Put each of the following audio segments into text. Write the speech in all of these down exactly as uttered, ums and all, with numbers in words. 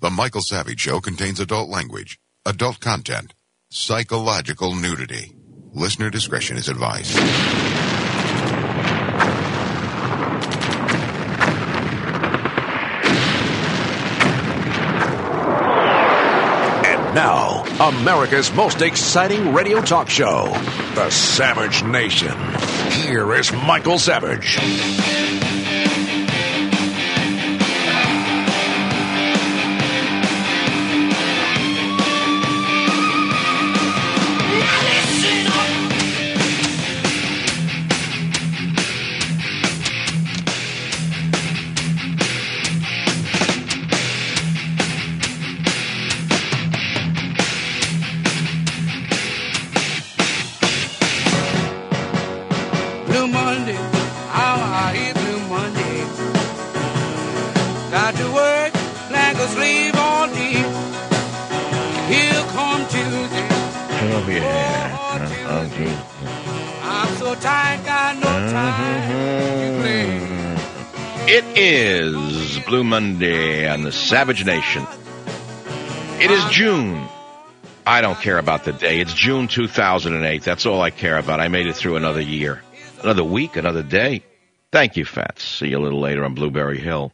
The Michael Savage Show contains adult language, adult content, psychological nudity. Listener discretion is advised. And now, America's most exciting radio talk show, The Savage Nation. Here is Michael Savage. It is Blue Monday on the Savage Nation. It is June. I don't care about the day. It's June two thousand eight. That's all I care about. I made it through another year. Another week, another day. Thank you, Fats. See you a little later on Blueberry Hill.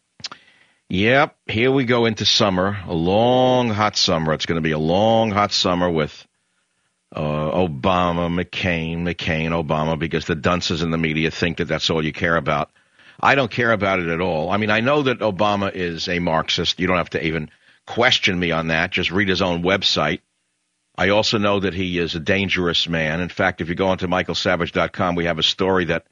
Yep, here we go into summer. A long, hot summer. It's going to be a long, hot summer with uh, Obama, McCain, McCain, Obama, because the dunces in the media think that that's all you care about. I don't care about it at all. I mean, I know that Obama is a Marxist. You don't have to even question me on that. Just read his own website. I also know that he is a dangerous man. In fact, if you go onto michael savage dot com, we have a story that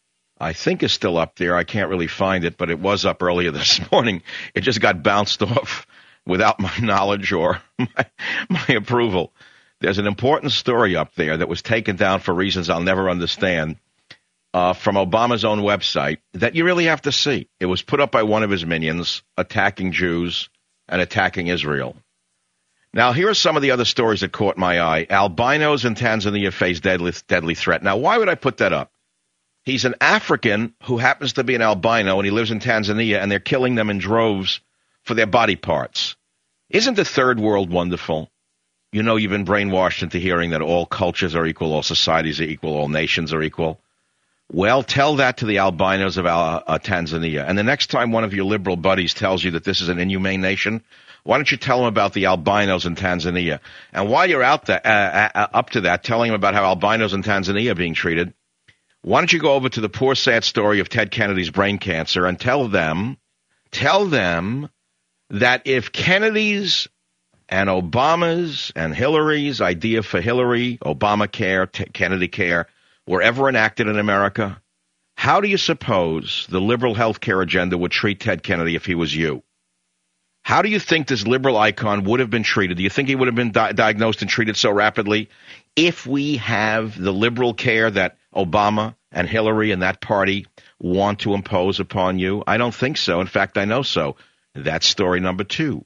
I think is still up there. I can't really find it, but it was up earlier this morning. It just got bounced off without my knowledge or my, my approval. There's an important story up there that was taken down for reasons I'll never understand. Uh, from Obama's own website that you really have to see. It was put up by one of his minions attacking Jews and attacking Israel. Now, here are some of the other stories that caught my eye. Albinos in Tanzania face deadly, deadly threat. Now, why would I put that up? He's an African who happens to be an albino, and he lives in Tanzania, and they're killing them in droves for their body parts. Isn't the third world wonderful? You know, you've been brainwashed into hearing that all cultures are equal, all societies are equal, all nations are equal. Well, tell that to the albinos of uh, uh, Tanzania. And the next time one of your liberal buddies tells you that this is an inhumane nation, why don't you tell them about the albinos in Tanzania? And while you're out there, uh, uh, up to that, telling them about how albinos in Tanzania are being treated, why don't you go over to the poor, sad story of Ted Kennedy's brain cancer and tell them, tell them that if Kennedy's and Obama's and Hillary's idea for Hillary, Obamacare, T- Kennedy Care, were ever enacted in America, how do you suppose the liberal health care agenda would treat Ted Kennedy if he was you? How do you think this liberal icon would have been treated? Do you think he would have been di- diagnosed and treated so rapidly if we have the liberal care that Obama and Hillary and that party want to impose upon you? I don't think so. In fact, I know so. That's story number two.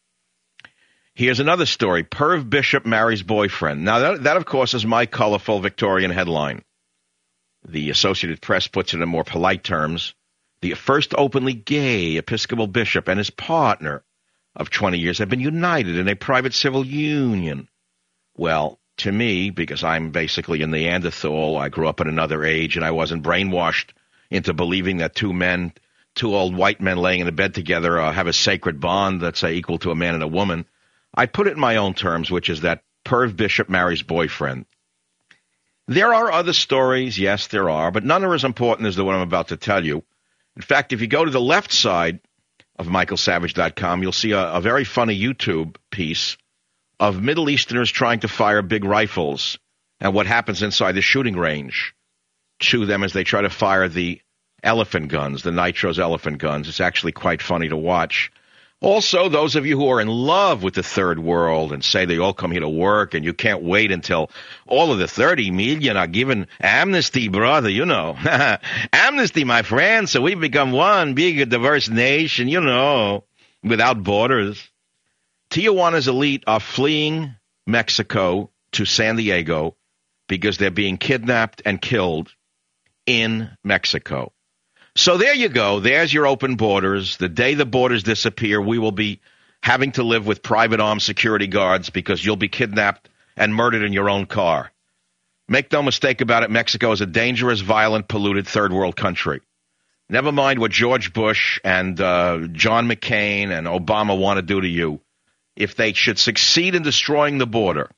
Here's another story. Perv Bishop marries boyfriend. Now, that, that, of course, is my colorful Victorian headline. The Associated Press puts it in more polite terms. The first openly gay Episcopal bishop and his partner of twenty years have been united in a private civil union. Well, to me, because I'm basically a Neanderthal, I grew up in another age, and I wasn't brainwashed into believing that two men, two old white men laying in a bed together uh, have a sacred bond that's uh, equal to a man and a woman. I put it in my own terms, which is that perv bishop marries boyfriend. There are other stories, yes, there are, but none are as important as the one I'm about to tell you. In fact, if you go to the left side of michael savage dot com, you'll see a, a very funny YouTube piece of Middle Easterners trying to fire big rifles and what happens inside the shooting range to them as they try to fire the elephant guns, the Nitros elephant guns. It's actually quite funny to watch. Also, those of you who are in love with the third world and say they all come here to work and you can't wait until all of the thirty million are given amnesty, brother, you know. Amnesty, my friend, so we've become one big, diverse nation, you know, without borders. Tijuana's elite are fleeing Mexico to San Diego because they're being kidnapped and killed in Mexico. So there you go. There's your open borders. The day the borders disappear, we will be having to live with private armed security guards because you'll be kidnapped and murdered in your own car. Make no mistake about it, Mexico is a dangerous, violent, polluted third world country. Never mind what George Bush and uh, John McCain and Obama want to do to you. If they should succeed in destroying the border,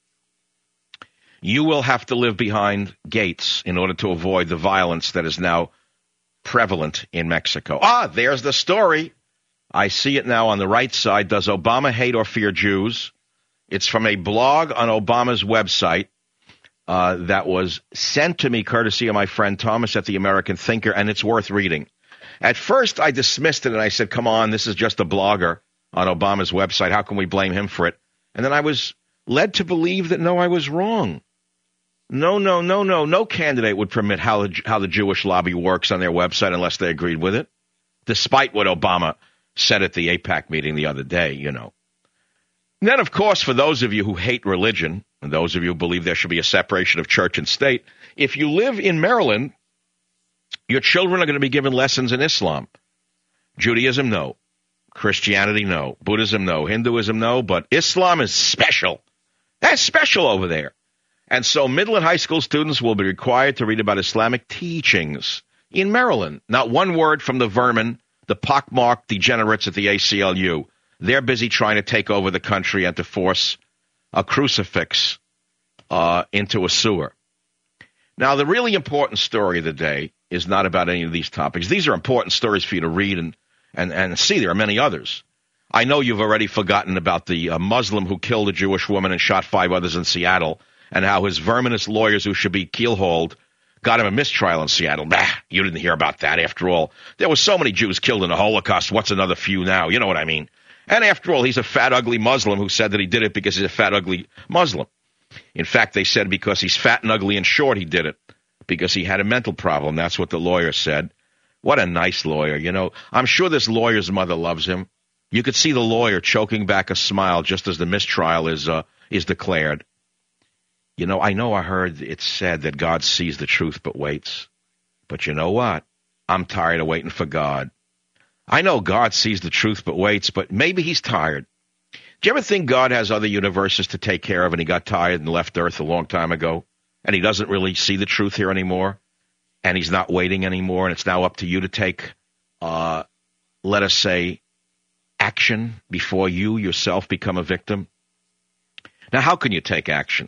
you will have to live behind gates in order to avoid the violence that is now prevalent in Mexico. Ah, there's the story. I see it now on the right side. Does Obama hate or fear Jews? It's from a blog on Obama's website uh, that was sent to me courtesy of my friend Thomas at the American Thinker, and it's worth reading. At first, I dismissed it, and I said, come on, this is just a blogger on Obama's website. How can we blame him for it? And then I was led to believe that, no, I was wrong. No, no, no, no. No candidate would permit how the, how the Jewish lobby works on their website unless they agreed with it, despite what Obama said at the AIPAC meeting the other day, you know. And then, of course, for those of you who hate religion, and those of you who believe there should be a separation of church and state, if you live in Maryland, your children are going to be given lessons in Islam. Judaism, no. Christianity, no. Buddhism, no. Hinduism, no. But Islam is special. That's special over there. And so middle and high school students will be required to read about Islamic teachings in Maryland. Not one word from the vermin, the pockmarked degenerates at the A C L U. They're busy trying to take over the country and to force a crucifix uh, into a sewer. Now, the really important story of the day is not about any of these topics. These are important stories for you to read and, and, and see. There are many others. I know you've already forgotten about the uh, Muslim who killed a Jewish woman and shot five others in Seattle, and how his verminous lawyers who should be keelhauled got him a mistrial in Seattle. Bah, you didn't hear about that. After all, there were so many Jews killed in the Holocaust. What's another few now? You know what I mean? And after all, he's a fat, ugly Muslim who said that he did it because he's a fat, ugly Muslim. In fact, they said because he's fat and ugly and short, he did it, because he had a mental problem. That's what the lawyer said. What a nice lawyer, you know. I'm sure this lawyer's mother loves him. You could see the lawyer choking back a smile just as the mistrial is uh, is declared. You know, I know I heard it said that God sees the truth but waits. But you know what? I'm tired of waiting for God. I know God sees the truth but waits, but maybe he's tired. Do you ever think God has other universes to take care of and he got tired and left Earth a long time ago? And he doesn't really see the truth here anymore? And he's not waiting anymore, and it's now up to you to take, uh, let us say, action before you yourself become a victim? Now, how can you take action?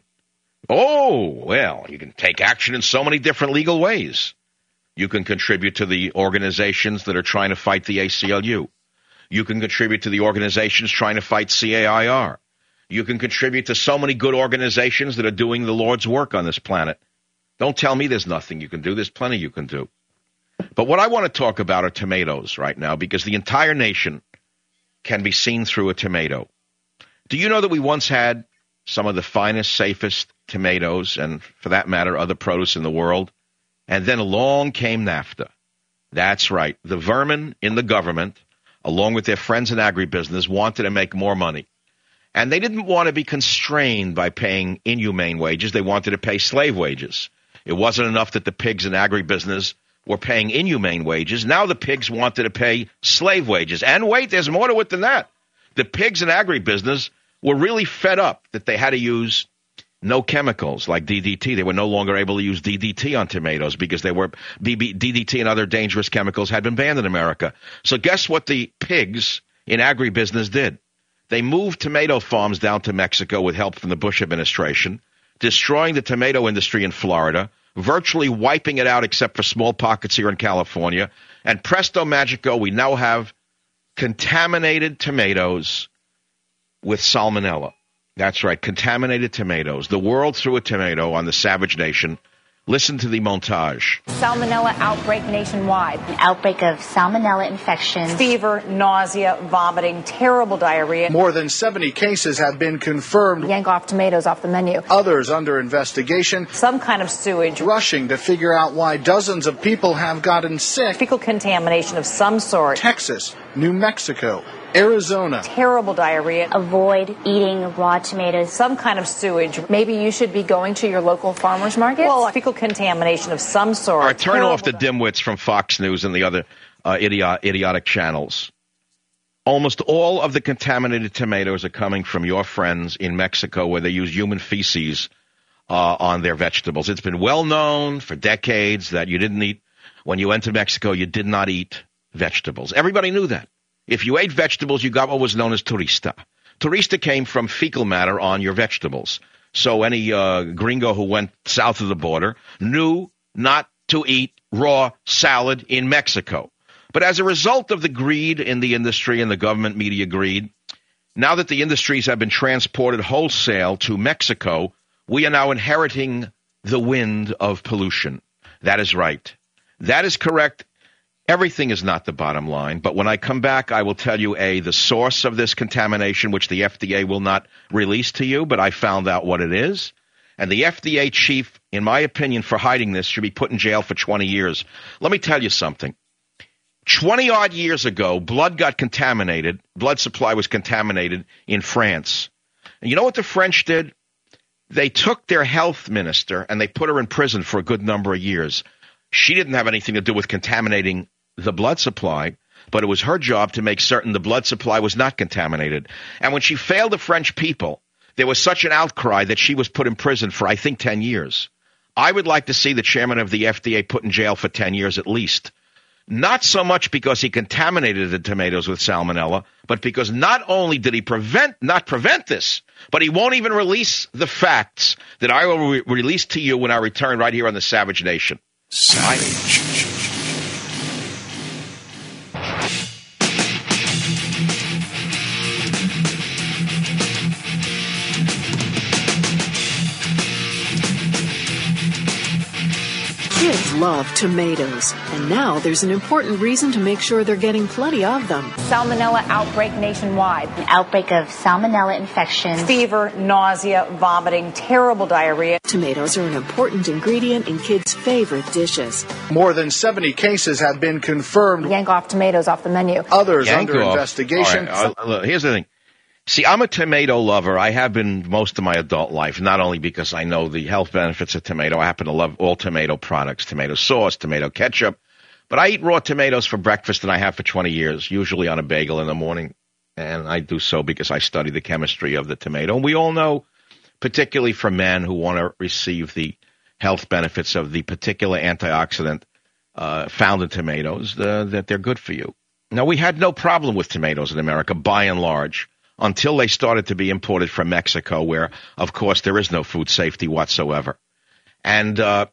Oh, well, you can take action in so many different legal ways. You can contribute to the organizations that are trying to fight the A C L U. You can contribute to the organizations trying to fight C A I R. You can contribute to so many good organizations that are doing the Lord's work on this planet. Don't tell me there's nothing you can do. There's plenty you can do. But what I want to talk about are tomatoes right now, because the entire nation can be seen through a tomato. Do you know that we once had some of the finest, safest tomatoes, and for that matter, other produce in the world? And then along came NAFTA. That's right. The vermin in the government, along with their friends in agribusiness, wanted to make more money. And they didn't want to be constrained by paying inhumane wages. They wanted to pay slave wages. It wasn't enough that the pigs in agribusiness were paying inhumane wages. Now the pigs wanted to pay slave wages. And wait, there's more to it than that. The pigs in agribusiness were really fed up that they had to use no chemicals like D D T. They were no longer able to use D D T on tomatoes because they were D D T and other dangerous chemicals had been banned in America. So guess what the pigs in agribusiness did? They moved tomato farms down to Mexico with help from the Bush administration, destroying the tomato industry in Florida, virtually wiping it out except for small pockets here in California. And presto magico, we now have contaminated tomatoes with salmonella. That's right, contaminated tomatoes. The world threw a tomato on the savage nation. Listen to the montage. Salmonella outbreak nationwide. An outbreak of salmonella infections. Fever, nausea, vomiting, terrible diarrhea. More than seventy cases have been confirmed. Yank off tomatoes off the menu. Others under investigation. Some kind of sewage. Rushing to figure out why dozens of people have gotten sick. Fecal contamination of some sort. Texas, New Mexico, Arizona. Terrible diarrhea. Avoid eating raw tomatoes. Some kind of sewage. Maybe you should be going to your local farmer's market. Well, fecal contamination of some sort. All right, turn Terrible off the dimwits from Fox News and the other uh, idiot, idiotic channels. almost all of the contaminated tomatoes are coming from your friends in Mexico, where they use human feces uh, on their vegetables. It's been well known for decades that you didn't eat, when you went to Mexico, you did not eat vegetables. Everybody knew that. If you ate vegetables, you got what was known as turista. Turista came from fecal matter on your vegetables. So any uh, gringo who went south of the border knew not to eat raw salad in Mexico. But as a result of the greed in the industry and the government media greed, now that the industries have been transported wholesale to Mexico, we are now inheriting the wind of pollution. That is right. That is correct. Everything is not the bottom line. But when I come back, I will tell you, A, the source of this contamination, which the F D A will not release to you, but I found out what it is. And the F D A chief, in my opinion, for hiding this, should be put in jail for twenty years. Let me tell you something. twenty-odd years ago, blood got contaminated. Blood supply was contaminated in France. And you know what the French did? They took their health minister and they put her in prison for a good number of years. She didn't have anything to do with contaminating the blood supply, but it was her job to make certain the blood supply was not contaminated. And when she failed the French people, there was such an outcry that she was put in prison for, I think, ten years. I would like to see the chairman of the F D A put in jail for ten years at least. Not so much because he contaminated the tomatoes with salmonella, but because not only did he prevent, not prevent this, but he won't even release the facts that I will re- release to you when I return right here on the Savage Nation. Savage. Kids love tomatoes, and now there's an important reason to make sure they're getting plenty of them. Salmonella outbreak nationwide. An outbreak of salmonella infections. Fever, nausea, vomiting, terrible diarrhea. Tomatoes are an important ingredient in kids' favorite dishes. More than seventy cases have been confirmed. Yank off tomatoes off the menu. Others Yank under off. investigation. All right, uh, look, here's the thing. See, I'm a tomato lover. I have been most of my adult life, not only because I know the health benefits of tomato. I happen to love all tomato products, tomato sauce, tomato ketchup. But I eat raw tomatoes for breakfast, and I have for twenty years, usually on a bagel in the morning. And I do so because I study the chemistry of the tomato. And we all know, particularly for men who want to receive the health benefits of the particular antioxidant uh, found in tomatoes, the, that they're good for you. Now, we had no problem with tomatoes in America, by and large, until they started to be imported from Mexico, where, of course, there is no food safety whatsoever. And uh,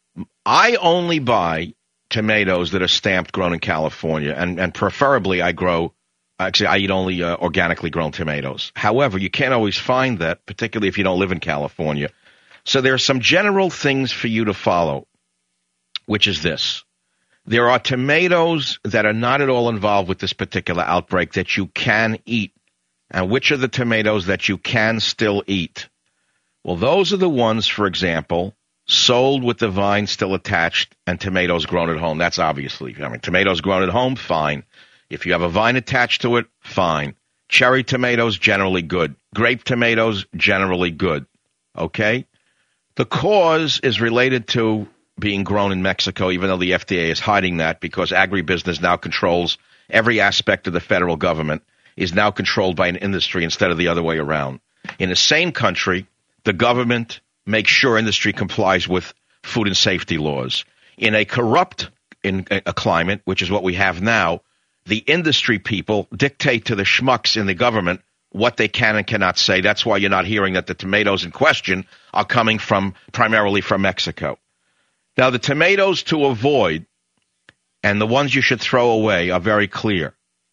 I only buy tomatoes that are stamped grown in California, and, and preferably I grow, actually I eat only uh, organically grown tomatoes. However, you can't always find that, particularly if you don't live in California. So there are some general things for you to follow, which is this. There are tomatoes that are not at all involved with this particular outbreak that you can eat. And which are the tomatoes that you can still eat? Well, those are the ones, for example, sold with the vine still attached and tomatoes grown at home. That's obviously, I mean, tomatoes grown at home, fine. If you have a vine attached to it, fine. Cherry tomatoes, generally good. Grape tomatoes, generally good. Okay? The cause is related to being grown in Mexico, even though the F D A is hiding that because agribusiness now controls every aspect of the federal government, is now controlled by an industry instead of the other way around. In the same country, the government makes sure industry complies with food and safety laws. In a corrupt in a climate, which is what we have now, the industry people dictate to the schmucks in the government what they can and cannot say. That's why you're not hearing that the tomatoes in question are coming from primarily from Mexico. Now, the tomatoes to avoid and the ones you should throw away are very clear.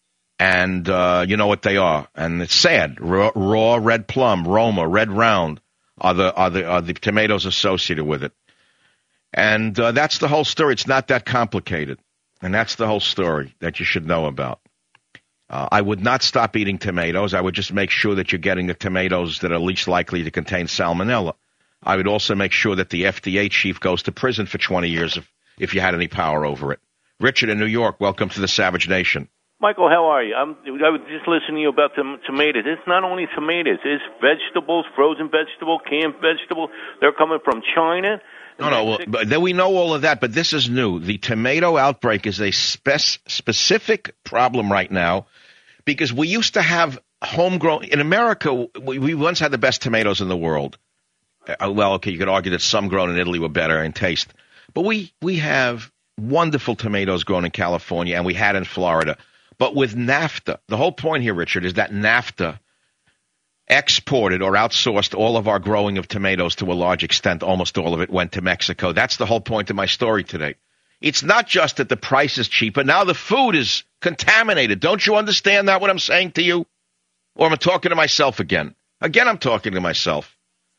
And uh, you know what they are. And it's sad. Raw, raw red plum, Roma, red round are the, are the, are the tomatoes associated with it. And uh, that's the whole story. It's not that complicated. And that's the whole story that you should know about. Uh, I would not stop eating tomatoes. I would just make sure that you're getting the tomatoes that are least likely to contain salmonella. I would also make sure that the F D A chief goes to prison for twenty years if, if you had any power over it. Richard in New York, welcome to the Savage Nation. Michael, how are you? I'm, I was just listening to you about the tomatoes. It's not only tomatoes. It's vegetables, frozen vegetable, canned vegetable. They're coming from China. No, no, well, but then we know all of that, but this is new. The tomato outbreak is a spec- specific problem right now because we used to have homegrown. In America, we, we once had the best tomatoes in the world. Uh, well, okay, you could argue that some grown in Italy were better in taste. But we, we have wonderful tomatoes grown in California, and we had in Florida. But with NAFTA, the whole point here, Richard, is that NAFTA exported or outsourced all of our growing of tomatoes to a large extent. Almost all of it went to Mexico. That's the whole point of my story today. It's not just that the price is cheaper. Now the food is contaminated. Don't you understand that, what I'm saying to you? Or am I talking to myself again? Again, I'm talking to myself.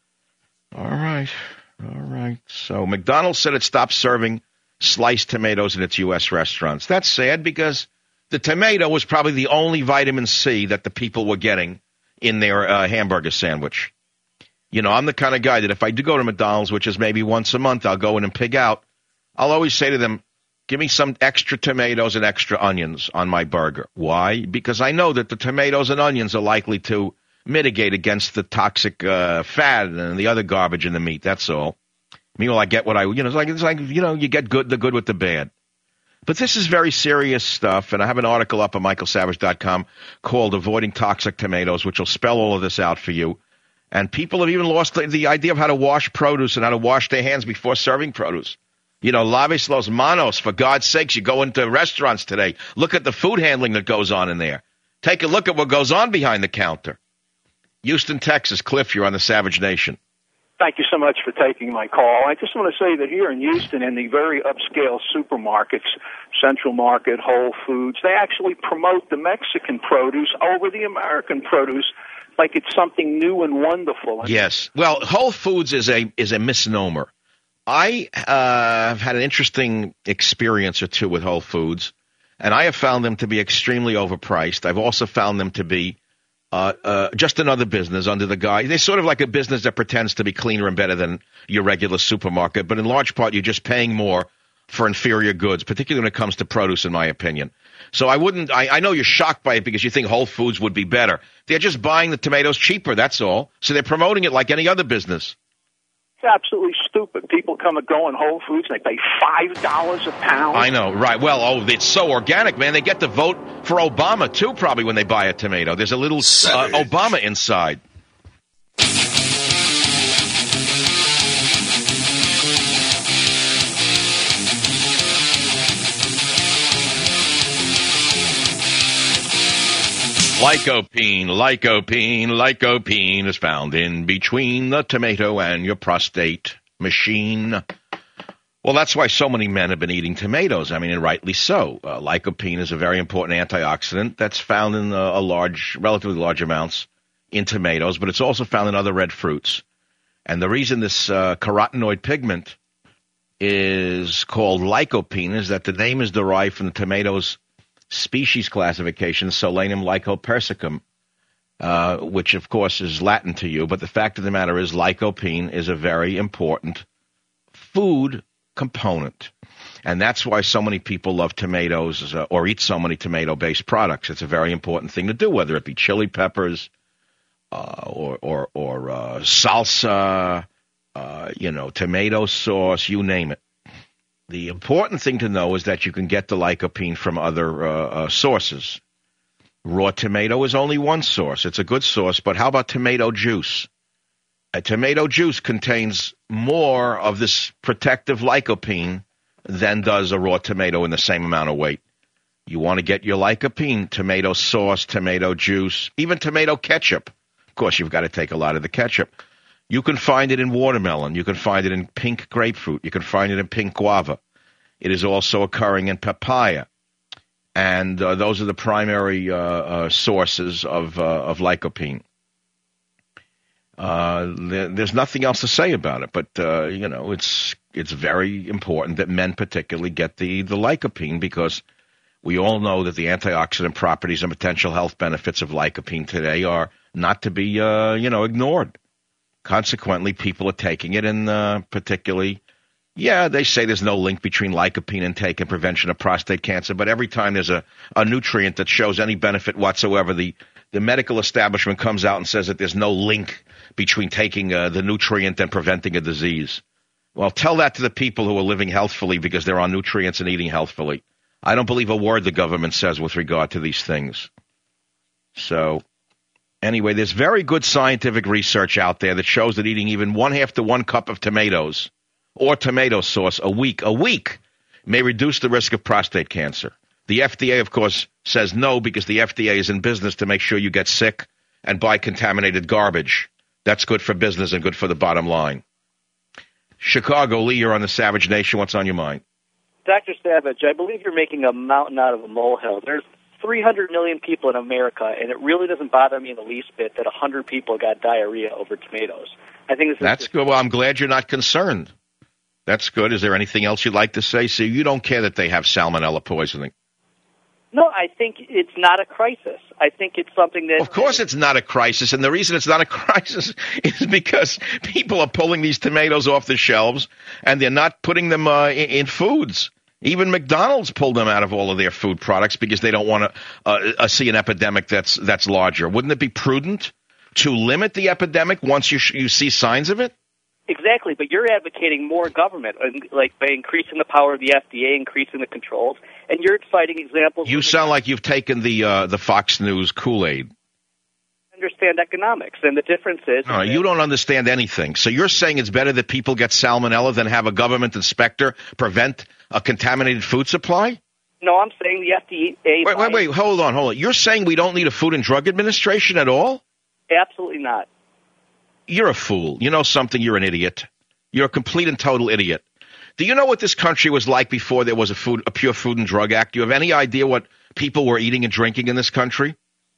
All right. All right. So McDonald's said it stopped serving sliced tomatoes in its U S restaurants. That's sad because the tomato was probably the only vitamin C that the people were getting in their uh, hamburger sandwich. You know, I'm the kind of guy that if I do go to McDonald's, which is maybe once a month, I'll go in and pig out. I'll always say to them, give me some extra tomatoes and extra onions on my burger. Why? Because I know that the tomatoes and onions are likely to mitigate against the toxic uh, fat and the other garbage in the meat. That's all. Meanwhile, I get what I, you know, it's like, it's like, you know, you get good, the good with the bad. But this is very serious stuff, and I have an article up at michael savage dot com called Avoiding Toxic Tomatoes, which will spell all of this out for you. And people have even lost the, the idea of how to wash produce and how to wash their hands before serving produce. You know, laves los manos, for God's sakes, you go into restaurants today. Look at the food handling that goes on in there. Take a look at what goes on behind the counter. Houston, Texas. Cliff, you're on the Savage Nation. Thank you so much for taking my call. I just want to say that here in Houston, in the very upscale supermarkets, Central Market, Whole Foods, they actually promote the Mexican produce over the American produce like it's something new and wonderful. Yes. Well, Whole Foods is a is a misnomer. I uh, have had an interesting experience or two with Whole Foods, and I have found them to be extremely overpriced. I've also found them to be Uh, uh, just another business under the guise. They're sort of like a business that pretends to be cleaner and better than your regular supermarket, but in large part, you're just paying more for inferior goods, particularly when it comes to produce, in my opinion. So I wouldn't, I, I know you're shocked by it because you think Whole Foods would be better. They're just buying the tomatoes cheaper, that's all. So they're promoting it like any other business. It's absolutely stupid. People come and go in Whole Foods and they pay five dollars a pound. I know, right. Well, oh, it's so organic, man. They get to vote for Obama, too, probably, when they buy a tomato. There's a little uh, Obama inside. Lycopene, lycopene, lycopene is found in between the tomato and your prostate machine. Well, that's why so many men have been eating tomatoes. I mean, and rightly so. Uh, lycopene is a very important antioxidant that's found in a, a large, relatively large amounts in tomatoes, but it's also found in other red fruits. And the reason this uh, carotenoid pigment is called lycopene is that the name is derived from the tomato's species classification, Solanum lycopersicum, uh, which, of course, is Latin to you. But the fact of the matter is lycopene is a very important food component. And that's why so many people love tomatoes uh, or eat so many tomato-based products. It's a very important thing to do, whether it be chili peppers uh, or, or, or uh, salsa, uh, you know, tomato sauce, you name it. The important thing to know is that you can get the lycopene from other uh, uh, sources. Raw tomato is only one source. It's a good source, but how about tomato juice? A tomato juice contains more of this protective lycopene than does a raw tomato in the same amount of weight. You want to get your lycopene, tomato sauce, tomato juice, even tomato ketchup. Of course, you've got to take a lot of the ketchup. You can find it in watermelon. You can find it in pink grapefruit. You can find it in pink guava. It is also occurring in papaya. And uh, those are the primary uh, uh, sources of, uh, of lycopene. Uh, there, there's nothing else to say about it, but, uh, you know, it's it's very important that men particularly get the, the lycopene because we all know that the antioxidant properties and potential health benefits of lycopene today are not to be, uh, you know, ignored. Consequently, people are taking it, and uh, particularly, yeah, they say there's no link between lycopene intake and prevention of prostate cancer, but every time there's a, a nutrient that shows any benefit whatsoever, the, the medical establishment comes out and says that there's no link between taking uh, the nutrient and preventing a disease. Well, tell that to the people who are living healthfully because they're on nutrients and eating healthfully. I don't believe a word the government says with regard to these things. So anyway, there's very good scientific research out there that shows that eating even one half to one cup of tomatoes or tomato sauce a week, a week, may reduce the risk of prostate cancer. The F D A, of course, says no because the F D A is in business to make sure you get sick and buy contaminated garbage. That's good for business and good for the bottom line. Chicago, Lee, you're on the Savage Nation. What's on your mind? Doctor Savage, I believe you're making a mountain out of a molehill. There's three hundred million people in America, and it really doesn't bother me in the least bit that one hundred people got diarrhea over tomatoes. I think this is That's just- good. Well, I'm glad you're not concerned. That's good. Is there anything else you'd like to say? So you don't care that they have salmonella poisoning? No, I think it's not a crisis. I think it's something that... Of course it's not a crisis, and the reason it's not a crisis is because people are pulling these tomatoes off the shelves, and they're not putting them uh, in, in foods. Even McDonald's pulled them out of all of their food products because they don't want to uh, uh, see an epidemic that's that's larger. Wouldn't it be prudent to limit the epidemic once you sh- you see signs of it? Exactly, but you're advocating more government, like by increasing the power of the F D A, increasing the controls, and you're citing examples... You sound like you've taken the uh, the Fox News Kool-Aid. Understand economics, and the difference is... No, you don't understand anything. So you're saying it's better that people get salmonella than have a government inspector prevent a contaminated food supply? No, I'm saying the F D A... Wait, wait, wait, hold on, hold on. You're saying we don't need a Food and Drug Administration at all? Absolutely not. You're a fool. You know something? You're an idiot. You're a complete and total idiot. Do you know what this country was like before there was a food, a pure Food and Drug Act? Do you have any idea what people were eating and drinking in this country?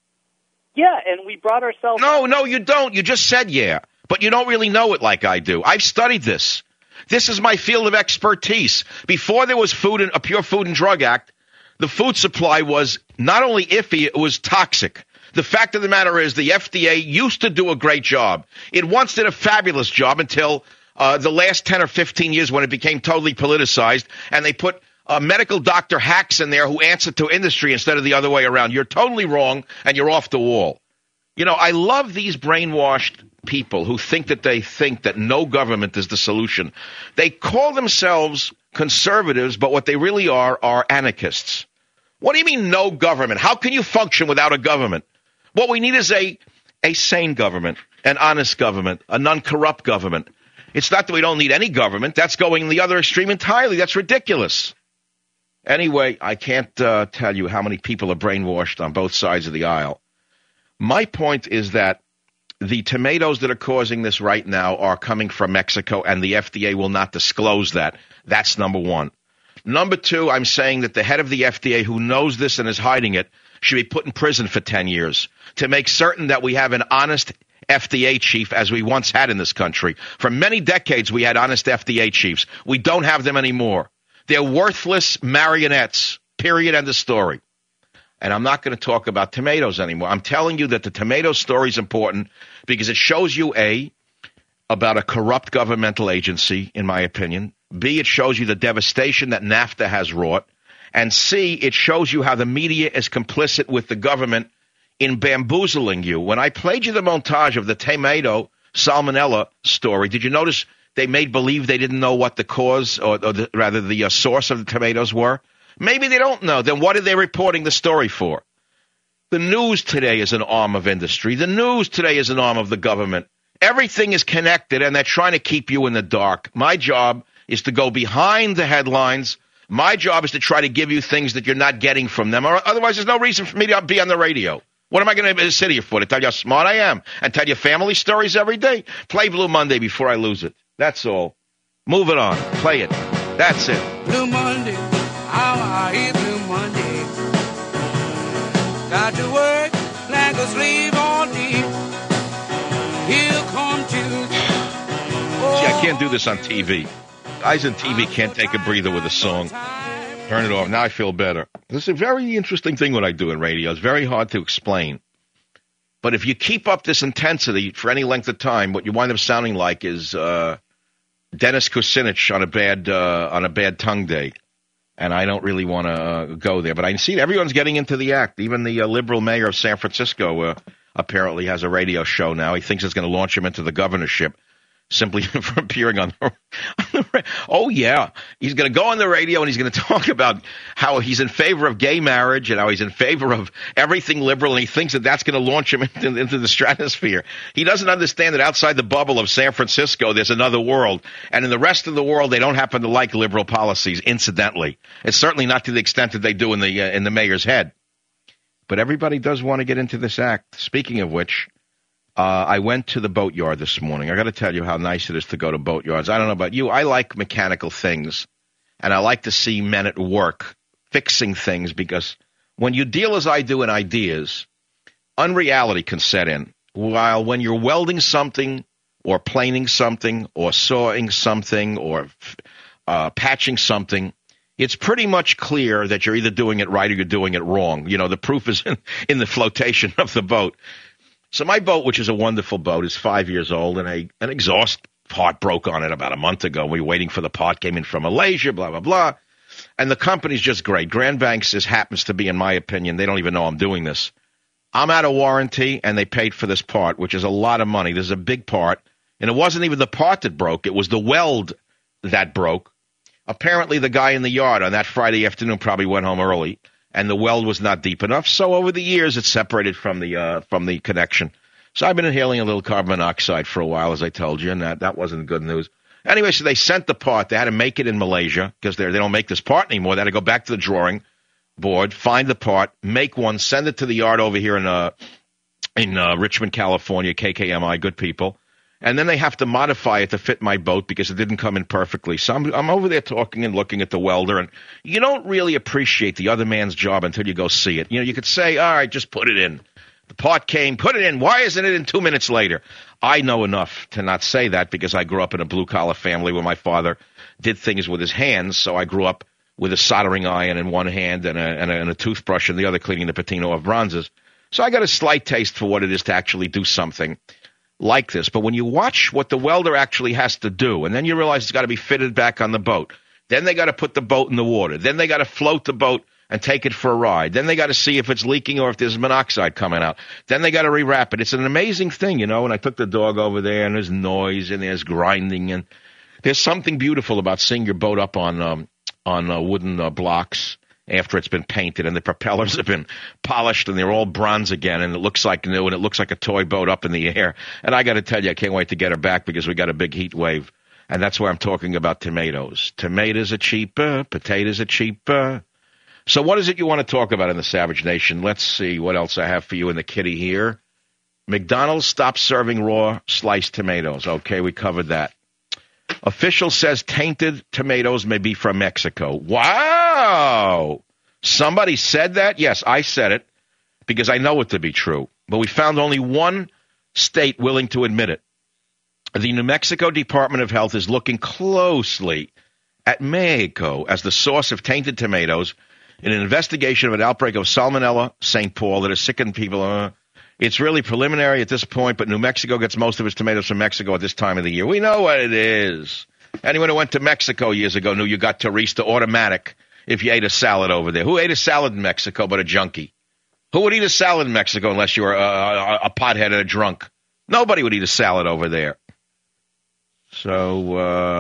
Yeah, and we brought ourselves... No, no, you don't. You just said yeah, but you don't really know it like I do. I've studied this. This is my field of expertise. Before there was food and a pure Food and Drug Act, the food supply was not only iffy, it was toxic. The fact of the matter is the F D A used to do a great job. It once did a fabulous job until uh, the last ten or fifteen years when it became totally politicized, and they put uh, medical doctor hacks in there who answer to industry instead of the other way around. You're totally wrong, and you're off the wall. You know, I love these brainwashed people who think that they think that no government is the solution. They call themselves conservatives, but what they really are are anarchists. What do you mean no government? How can you function without a government? What we need is a, a sane government, an honest government, a non-corrupt government. It's not that we don't need any government. That's going in the other extreme entirely. That's ridiculous. Anyway, I can't uh, tell you how many people are brainwashed on both sides of the aisle. My point is that the tomatoes that are causing this right now are coming from Mexico, and the F D A will not disclose that. That's number one. Number two, I'm saying that the head of the F D A who knows this and is hiding it should be put in prison for ten years to make certain that we have an honest F D A chief as we once had in this country. For many decades, we had honest F D A chiefs. We don't have them anymore. They're worthless marionettes, period, end of story. And I'm not going to talk about tomatoes anymore. I'm telling you that the tomato story is important because it shows you, A, about a corrupt governmental agency, in my opinion. B, it shows you the devastation that NAFTA has wrought. And C, it shows you how the media is complicit with the government in bamboozling you. When I played you the montage of the tomato salmonella story, did you notice they made believe they didn't know what the cause, or, or the, rather the uh, source of the tomatoes were? Maybe they don't know. Then what are they reporting the story for? The news today is an arm of industry. The news today is an arm of the government. Everything is connected, and they're trying to keep you in the dark. My job is to go behind the headlines. My job is to try to give you things that you're not getting from them. Or otherwise, there's no reason for me to be on the radio. What am I going to sit here for? To tell you how smart I am and tell you family stories every day? Play Blue Monday before I lose it. That's all. Move it on. Play it. That's it. Blue Monday. How I hate Blue Monday. Got to work like a slave all day. Here come Tuesday. Oh. See, I can't do this on T V. Guys on T V can't take a breather with a song. Turn it off. Now I feel better. This is a very interesting thing what I do in radio. It's very hard to explain. But if you keep up this intensity for any length of time, what you wind up sounding like is uh, Dennis Kucinich on a bad uh, on a bad tongue day. And I don't really want to uh, go there. But I see everyone's getting into the act. Even the uh, liberal mayor of San Francisco uh, apparently has a radio show now. He thinks it's going to launch him into the governorship. simply for appearing on the, on the oh yeah, he's going to go on the radio and he's going to talk about how he's in favor of gay marriage and how he's in favor of everything liberal, and he thinks that that's going to launch him into, into the stratosphere. He doesn't understand that outside the bubble of San Francisco there's another world, and in the rest of the world they don't happen to like liberal policies. Incidentally, it's certainly not to the extent that they do in the uh, in the mayor's head. But everybody does want to get into this act. Speaking of which, Uh, I went to the boatyard this morning. I got to tell you how nice it is to go to boatyards. I don't know about you. I like mechanical things, and I like to see men at work fixing things, because when you deal as I do in ideas, unreality can set in. While when you're welding something or planing something or sawing something or uh, patching something, it's pretty much clear that you're either doing it right or you're doing it wrong. You know, the proof is in, in the flotation of the boat. So my boat, which is a wonderful boat, is five years old, and a, an exhaust part broke on it about a month ago. We were waiting for the part, came in from Malaysia, blah, blah, blah. And the company's just great. Grand Banks is, happens to be, in my opinion, they don't even know I'm doing this. I'm out of warranty, and they paid for this part, which is a lot of money. This is a big part, and it wasn't even the part that broke. It was the weld that broke. Apparently, the guy in the yard on that Friday afternoon probably went home early, and the weld was not deep enough. So over the years, it separated from the uh, from the connection. So I've been inhaling a little carbon monoxide for a while, as I told you, and that, that wasn't good news. Anyway, so they sent the part. They had to make it in Malaysia because they don't make this part anymore. They had to go back to the drawing board, find the part, make one, send it to the yard over here in uh, in uh, Richmond, California, K K M I, good people. And then they have to modify it to fit my boat because it didn't come in perfectly. So I'm, I'm over there talking and looking at the welder, and you don't really appreciate the other man's job until you go see it. You know, you could say, all right, just put it in. The part came, put it in. Why isn't it in two minutes later? I know enough to not say that because I grew up in a blue-collar family where my father did things with his hands, so I grew up with a soldering iron in one hand and a, and a, and a toothbrush in the other, cleaning the patina off bronzes. So I got a slight taste for what it is to actually do something like this. But when you watch what the welder actually has to do, and then you realize it's got to be fitted back on the boat, then they got to put the boat in the water, then they got to float the boat and take it for a ride, then they got to see if it's leaking or if there's monoxide coming out, then they got to rewrap it. It's an amazing thing, you know, and I took the dog over there, and there's noise and there's grinding, and there's something beautiful about seeing your boat up on um, on uh, wooden uh, blocks after it's been painted and the propellers have been polished and they're all bronze again, and it looks like new, and it looks like a toy boat up in the air. And I got to tell you, I can't wait to get her back because we got a big heat wave, and that's why I'm talking about tomatoes. Tomatoes are cheaper, potatoes are cheaper. So what is it you want to talk about in the Savage Nation? Let's see what else I have for you in the kitty here. McDonald's stopped serving raw sliced tomatoes. Okay, we covered that. Official says tainted tomatoes may be from Mexico. Wow! Somebody said that? Yes, I said it because I know it to be true. But we found only one state willing to admit it. The New Mexico Department of Health is looking closely at Mexico as the source of tainted tomatoes in an investigation of an outbreak of Salmonella Saint Paul that has sickened people. Uh, It's really preliminary at this point, but New Mexico gets most of its tomatoes from Mexico at this time of the year. We know what it is. Anyone who went to Mexico years ago knew you got Teresta automatic if you ate a salad over there. Who ate a salad in Mexico but a junkie? Who would eat a salad in Mexico unless you were a, a, a pothead and a drunk? Nobody would eat a salad over there. So,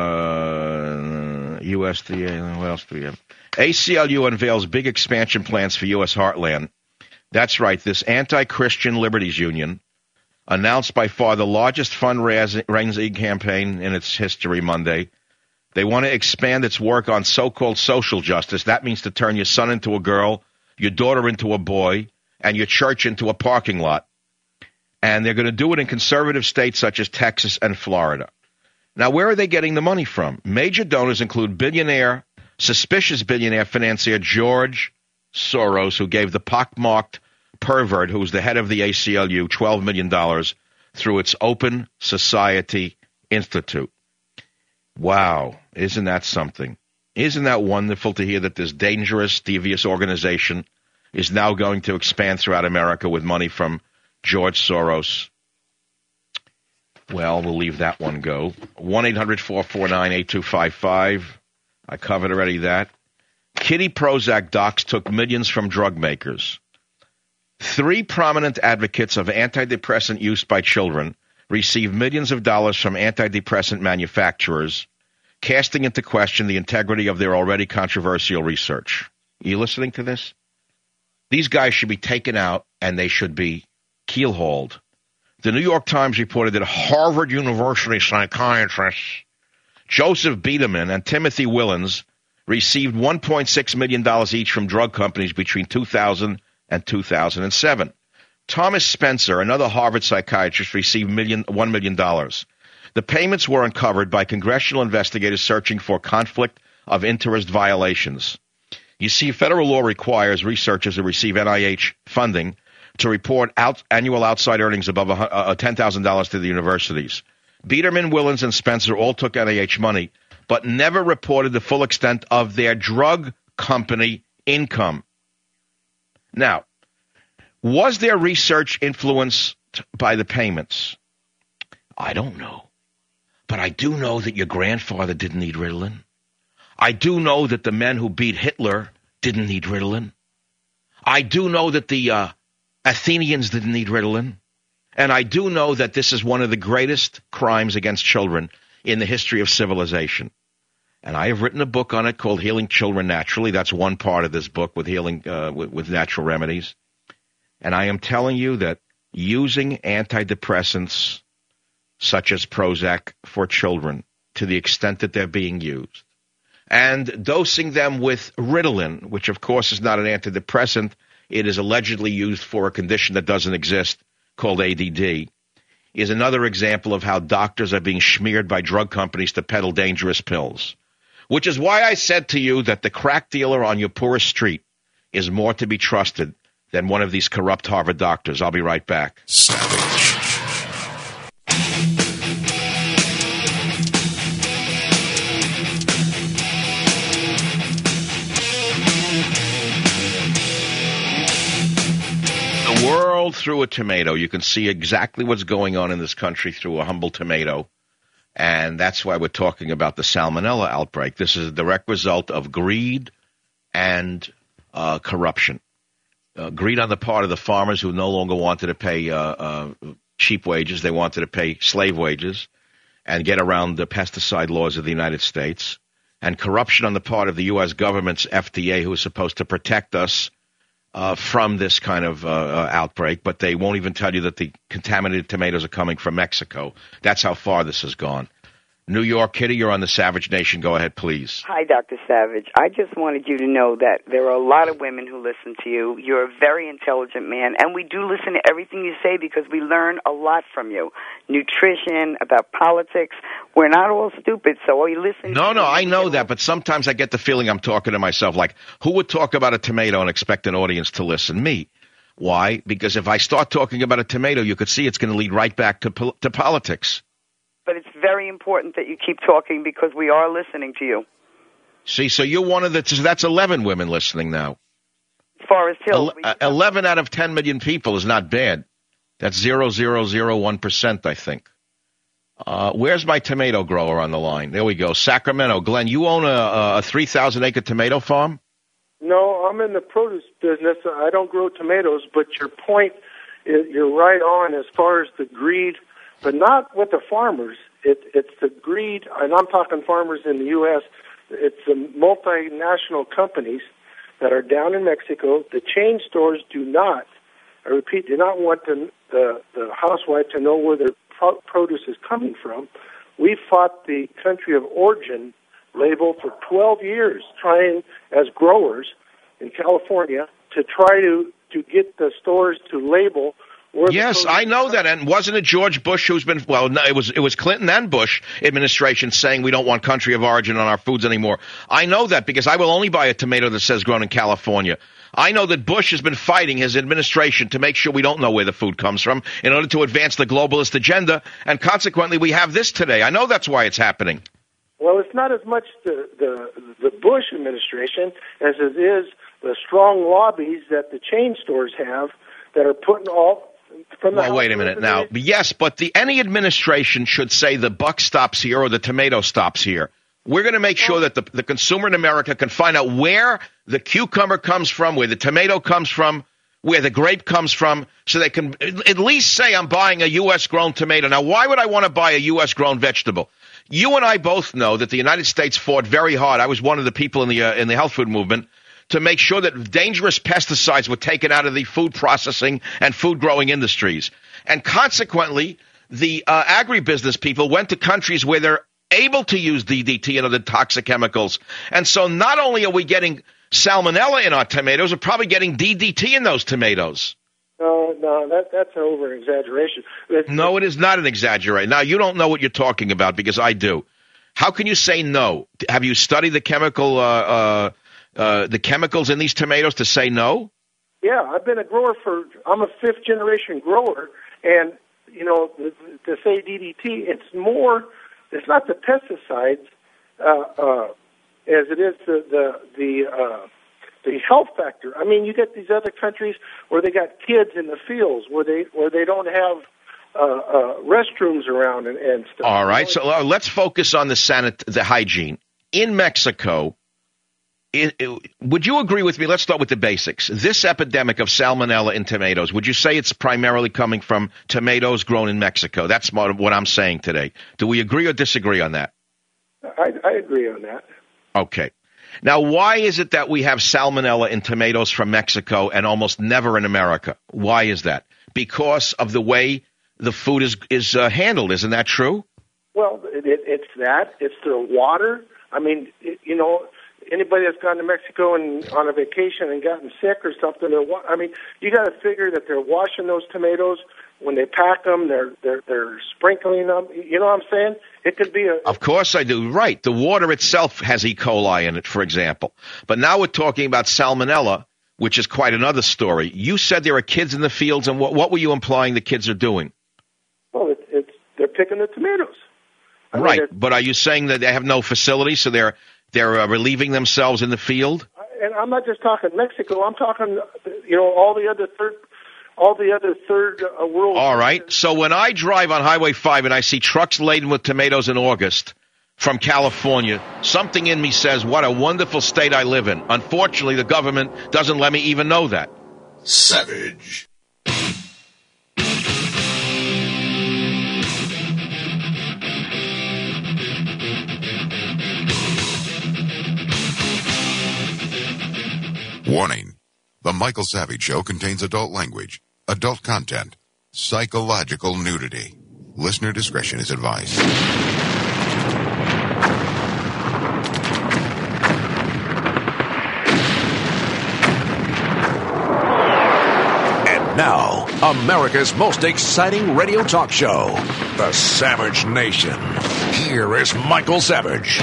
uh, U S D A, what else do we have? A C L U unveils big expansion plans for U S Heartland. That's right, this anti-Christian Liberties Union, announced by far the largest fundraising campaign in its history Monday. They want to expand its work on so-called social justice. That means to turn your son into a girl, your daughter into a boy, and your church into a parking lot. And they're going to do it in conservative states such as Texas and Florida. Now, where are they getting the money from? Major donors include billionaire, suspicious billionaire financier George Soros, who gave the pockmarked pervert, who's the head of the A C L U, twelve million dollars through its Open Society Institute. Wow, isn't that something? Isn't that wonderful to hear that this dangerous, devious organization is now going to expand throughout America with money from George Soros? Well, we'll leave that one go. one eight hundred four four nine eight two five five. I covered already that. Kitty Prozac docs took millions from drug makers. Three prominent advocates of antidepressant use by children received millions of dollars from antidepressant manufacturers, casting into question the integrity of their already controversial research. Are you listening to this? These guys should be taken out, and they should be keelhauled. The New York Times reported that Harvard University psychiatrists Joseph Biederman and Timothy Willens received one point six million dollars each from drug companies between two thousand and two thousand seven. Thomas Spencer, another Harvard psychiatrist, received million, one million dollars. The payments were uncovered by congressional investigators searching for conflict of interest violations. You see, federal law requires researchers who receive N I H funding to report out, annual outside earnings above uh, ten thousand dollars to the universities. Biederman, Willens, and Spencer all took N I H money, but never reported the full extent of their drug company income. Now, was their research influenced by the payments? I don't know. But I do know that your grandfather didn't need Ritalin. I do know that the men who beat Hitler didn't need Ritalin. I do know that the uh, Athenians didn't need Ritalin. And I do know that this is one of the greatest crimes against children in the history of civilization. And I have written a book on it called Healing Children Naturally. That's one part of this book with healing uh, with, with natural remedies. And I am telling you that using antidepressants such as Prozac for children to the extent that they're being used, and dosing them with Ritalin, which of course is not an antidepressant, it is allegedly used for a condition that doesn't exist called A D D, is another example of how doctors are being smeared by drug companies to peddle dangerous pills. Which is why I said to you that the crack dealer on your poorest street is more to be trusted than one of these corrupt Harvard doctors. I'll be right back. Savage. The world through a tomato. You can see exactly what's going on in this country through a humble tomato. And that's why we're talking about the salmonella outbreak. This is a direct result of greed and uh, corruption. Uh, greed on the part of the farmers who no longer wanted to pay uh, uh, cheap wages. They wanted to pay slave wages and get around the pesticide laws of the United States. And corruption on the part of the U S government's F D A, who is supposed to protect us uh, from this kind of uh, uh, outbreak. But they won't even tell you that the contaminated tomatoes are coming from Mexico. That's how far this has gone. New York, Kitty, you're on the Savage Nation. Go ahead, please. Hi, Doctor Savage. I just wanted you to know that there are a lot of women who listen to you. You're a very intelligent man, and we do listen to everything you say because we learn a lot from you. Nutrition, about politics. We're not all stupid, so are you listening? No, no, I know that, but sometimes I get the feeling I'm talking to myself, like, who would talk about a tomato and expect an audience to listen? Me. Why? Because if I start talking about a tomato, you could see it's going to lead right back to po- to politics. But it's very important that you keep talking because we are listening to you. See, so you're one of the, that's eleven women listening now. Forest Hills. El- eleven out of ten million people is not bad. That's zero point zero zero one percent, I think. Uh, where's my tomato grower on the line? There we go. Sacramento. Glenn, you own a, a three thousand acre tomato farm? No, I'm in the produce business. I don't grow tomatoes, but your point, is, you're right on as far as the greed, but not with the farmers. It, it's the greed, and I'm talking farmers in the U S It's the multinational companies that are down in Mexico. The chain stores do not, I repeat, do not want the, the, the housewife to know where their pro- produce is coming from. We fought the country of origin label for twelve years, trying as growers in California to try to, to get the stores to label. Yes, I know that, and wasn't it George Bush who's been, well, no, it was it was Clinton and Bush administration saying we don't want country of origin on our foods anymore. I know that because I will only buy a tomato that says grown in California. I know that Bush has been fighting his administration to make sure we don't know where the food comes from in order to advance the globalist agenda, and consequently we have this today. I know that's why it's happening. Well, it's not as much the, the, the Bush administration as it is the strong lobbies that the chain stores have that are putting all... Well, wait a minute now. Yes, but the any administration should say the buck stops here or the tomato stops here. We're going to make sure that the, the consumer in America can find out where the cucumber comes from, where the tomato comes from, where the grape comes from so they can at least say I'm buying a U S-grown tomato. Now, why would I want to buy a U S-grown vegetable? You and I both know that the United States fought very hard. I was one of the people in the uh, in the health food movement to make sure that dangerous pesticides were taken out of the food processing and food growing industries. And consequently, the uh, agribusiness people went to countries where they're able to use D D T and other toxic chemicals. And so not only are we getting salmonella in our tomatoes, we're probably getting D D T in those tomatoes. No, no, that, that's an over-exaggeration. It's, no, it is not an exaggeration. Now, you don't know what you're talking about because I do. How can you say no? Have you studied the chemical, uh, uh, uh, the chemicals in these tomatoes to say no? Yeah, I've been a grower for, I'm a fifth-generation grower, and, you know, to say D D T, it's more, it's not the pesticides uh, uh, as it is the, the, the uh, the health factor. I mean, you get these other countries where they got kids in the fields where they where they don't have uh, uh, restrooms around and, and stuff. All right, so uh, let's focus on the sanit- the hygiene in Mexico. It, it, would you agree with me? Let's start with the basics. This epidemic of salmonella in tomatoes, would you say it's primarily coming from tomatoes grown in Mexico? That's what I'm saying today. Do we agree or disagree on that? I, I agree on that. Okay. Now, why is it that we have salmonella in tomatoes from Mexico and almost never in America? Why is that? Because of the way the food is is uh, handled. Isn't that true? Well, it, it, it's that. It's their water. I mean, it, you know, anybody that's gone to Mexico and on a vacation and gotten sick or something, they're, I mean, you got to figure that they're washing those tomatoes. When they pack them, they're they're they're sprinkling them. You know what I'm saying? It could be a. Of course I do. Right. The water itself has E. coli in it, for example. But now we're talking about salmonella, which is quite another story. You said there are kids in the fields, and what what were you implying the kids are doing? Well, it, it's they're picking the tomatoes. I right. mean, but are you saying that they have no facility, so they're they're uh, relieving themselves in the field? And I'm not just talking Mexico. I'm talking, you know, all the other third. All the other third uh, world. All right. So when I drive on Highway five and I see trucks laden with tomatoes in August from California, something in me says, what a wonderful state I live in. Unfortunately, the government doesn't let me even know that. Savage. Warning. The Michael Savage Show contains adult language, adult content, psychological nudity. Listener discretion is advised. And now, America's most exciting radio talk show, The Savage Nation. Here is Michael Savage.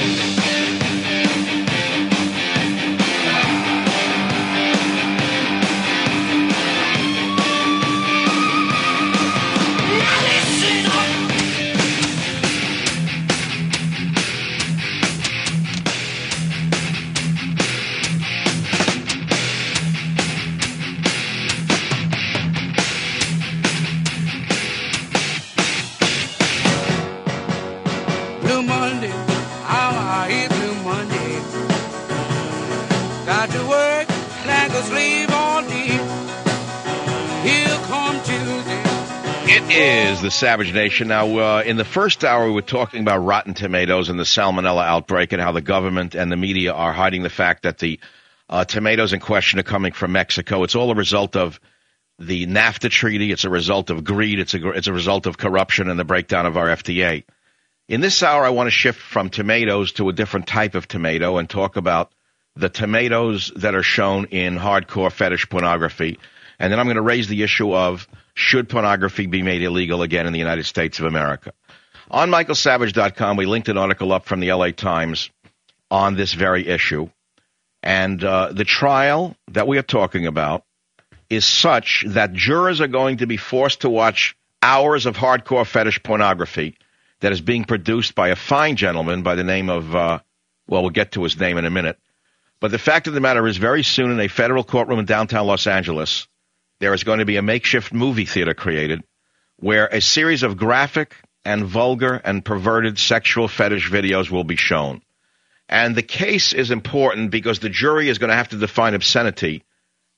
Is the Savage Nation. Now, uh, in the first hour, we were talking about rotten tomatoes and the salmonella outbreak and how the government and the media are hiding the fact that the uh, tomatoes in question are coming from Mexico. It's all a result of the NAFTA treaty. It's a result of greed. It's a, it's a result of corruption and the breakdown of our F D A. In this hour, I want to shift from tomatoes to a different type of tomato and talk about the tomatoes that are shown in hardcore fetish pornography. And then I'm going to raise the issue of, should pornography be made illegal again in the United States of America? On Michael Savage dot com, we linked an article up from the L A Times on this very issue. And uh, the trial that we are talking about is such that jurors are going to be forced to watch hours of hardcore fetish pornography that is being produced by a fine gentleman by the name of, uh, well, we'll get to his name in a minute. But the fact of the matter is, very soon in a federal courtroom in downtown Los Angeles, there is going to be a makeshift movie theater created where a series of graphic and vulgar and perverted sexual fetish videos will be shown. And the case is important because the jury is going to have to define obscenity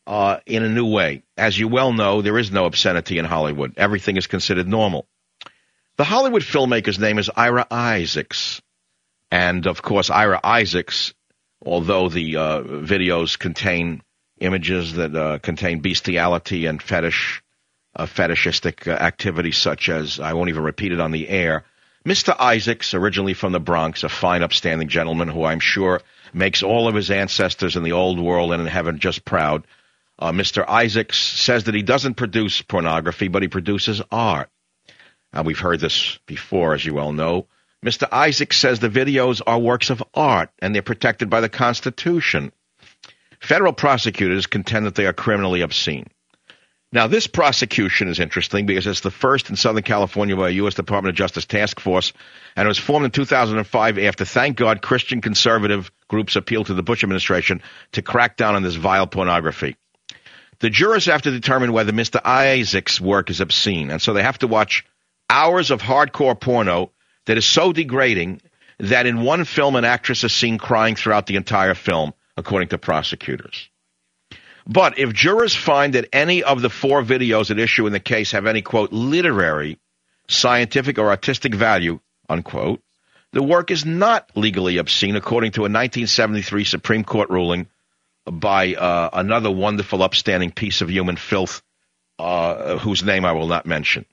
uh, in a new way. As you well know, there is no obscenity in Hollywood. Everything is considered normal. The Hollywood filmmaker's name is Ira Isaacs. And, of course, Ira Isaacs, although the uh, videos contain images that uh, contain bestiality and fetish, uh, fetishistic uh, activities such as, I won't even repeat it on the air, Mister Isaacs, originally from the Bronx, a fine, upstanding gentleman who I'm sure makes all of his ancestors in the old world and in heaven just proud. Uh, Mister Isaacs says that he doesn't produce pornography, but he produces art. Uh, we've heard this before, as you well know. Mister Isaacs says the videos are works of art, and they're protected by the Constitution. Federal prosecutors contend that they are criminally obscene. Now, this prosecution is interesting because it's the first in Southern California by a U S Department of Justice task force, and it was formed in two thousand five after, thank God, Christian conservative groups appealed to the Bush administration to crack down on this vile pornography. The jurors have to determine whether Mister Isaacs' work is obscene, and so they have to watch hours of hardcore porno that is so degrading that in one film an actress is seen crying throughout the entire film, according to prosecutors. But if jurors find that any of the four videos at issue in the case have any, quote, literary, scientific, or artistic value, unquote, the work is not legally obscene, according to a nineteen seventy-three Supreme Court ruling by uh, another wonderful, upstanding piece of human filth, uh, whose name I will not mention.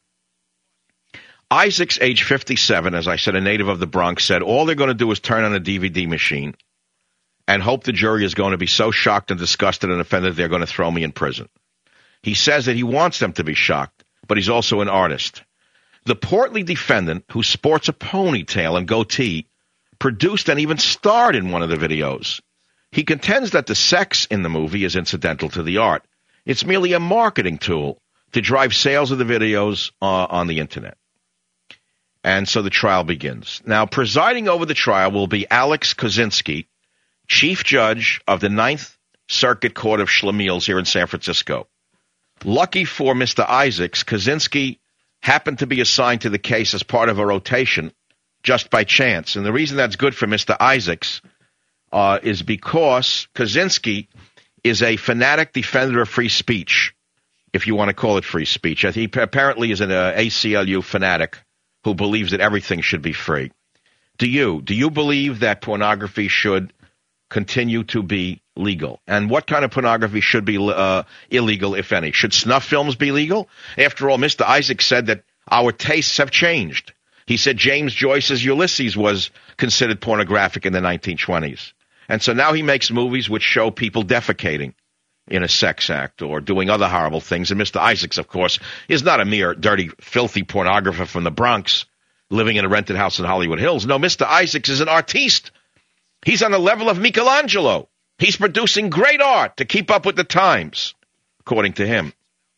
Isaacs, age fifty-seven, as I said, a native of the Bronx, said all they're going to do is turn on a D V D machine and hope the jury is going to be so shocked and disgusted and offended they're going to throw me in prison. He says that he wants them to be shocked, but he's also an artist. The portly defendant, who sports a ponytail and goatee, produced and even starred in one of the videos. He contends that the sex in the movie is incidental to the art. It's merely a marketing tool to drive sales of the videos uh, on the Internet. And so the trial begins. Now, presiding over the trial will be Alex Kozinski, Chief Judge of the Ninth Circuit Court of Schlemiels here in San Francisco. Lucky for Mister Isaacs, Kozinski happened to be assigned to the case as part of a rotation just by chance. And the reason that's good for Mister Isaacs uh, is because Kozinski is a fanatic defender of free speech, if you want to call it free speech. He apparently is an uh, A C L U fanatic who believes that everything should be free. Do you? Do you believe that pornography should continue to be legal? And what kind of pornography should be uh, illegal, if any? Should snuff films be legal? After all, Mister Isaacs said that our tastes have changed. He said James Joyce's Ulysses was considered pornographic in the nineteen twenties. And so now he makes movies which show people defecating in a sex act or doing other horrible things. And Mister Isaacs, of course, is not a mere dirty, filthy pornographer from the Bronx living in a rented house in Hollywood Hills. No, Mister Isaacs is an artiste. He's on the level of Michelangelo. He's producing great art to keep up with the times, according to him.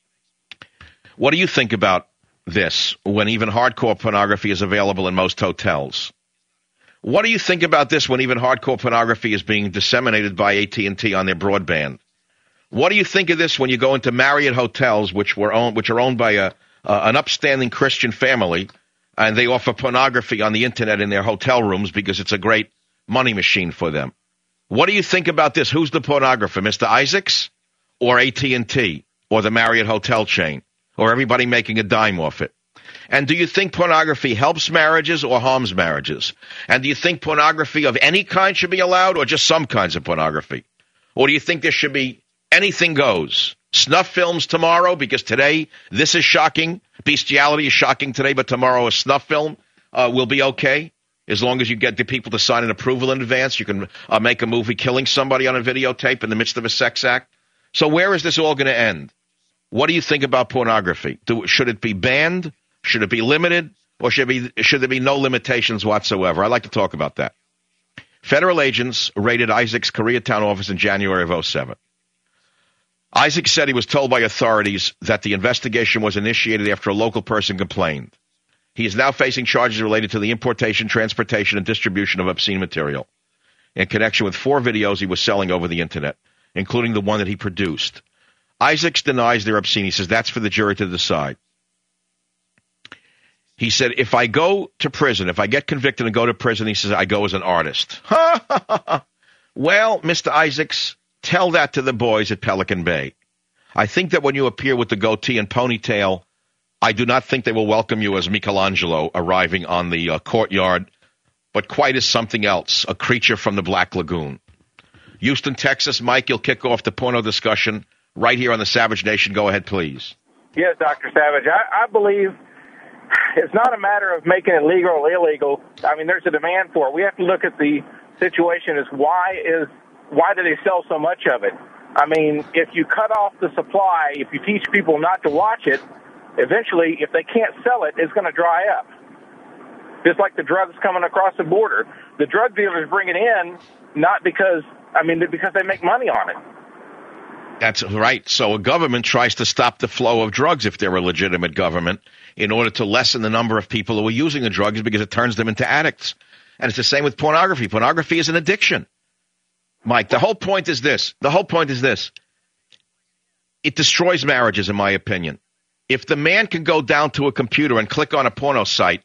What do you think about this when even hardcore pornography is available in most hotels? What do you think about this when even hardcore pornography is being disseminated by A T and T on their broadband? What do you think of this when you go into Marriott hotels, which were owned, which are owned by a uh, an upstanding Christian family, and they offer pornography on the Internet in their hotel rooms because it's a great money machine for them? What do you think about this? Who's the pornographer, Mister Isaacs or A T and T or the Marriott hotel chain or everybody making a dime off it? And do you think pornography helps marriages or harms marriages? And do you think pornography of any kind should be allowed or just some kinds of pornography? Or do you think there should be anything goes? Snuff films tomorrow because today this is shocking. Bestiality is shocking today, but tomorrow a snuff film uh, will be okay. As long as you get the people to sign an approval in advance, you can uh, make a movie killing somebody on a videotape in the midst of a sex act. So where is this all going to end? What do you think about pornography? Do, should it be banned? Should it be limited? Or should, it be, should there be no limitations whatsoever? I'd like to talk about that. Federal agents raided Isaac's Koreatown office in January of oh seven. Isaac said he was told by authorities that the investigation was initiated after a local person complained. He is now facing charges related to the importation, transportation, and distribution of obscene material in connection with four videos he was selling over the Internet, including the one that he produced. Isaacs denies they're obscene. He says that's for the jury to decide. He said, if I go to prison, if I get convicted and go to prison, he says, I go as an artist. Well, Mister Isaacs, tell that to the boys at Pelican Bay. I think that when you appear with the goatee and ponytail, I do not think they will welcome you as Michelangelo arriving on the uh, courtyard, but quite as something else, a creature from the Black Lagoon. Houston, Texas. Mike, you'll kick off the porno discussion right here on the Savage Nation. Go ahead, please. Yes, Doctor Savage. I, I believe it's not a matter of making it legal or illegal. I mean, there's a demand for it. We have to look at the situation as why is why do they sell so much of it? I mean, if you cut off the supply, if you teach people not to watch it, eventually, if they can't sell it, it's going to dry up. Just like the drugs coming across the border. The drug dealers bring it in not because, I mean, because they make money on it. That's right. So a government tries to stop the flow of drugs if they're a legitimate government in order to lessen the number of people who are using the drugs because it turns them into addicts. And it's the same with pornography. Pornography is an addiction. Mike, the whole point is this. The whole point is this. It destroys marriages, in my opinion. If the man can go down to a computer and click on a porno site,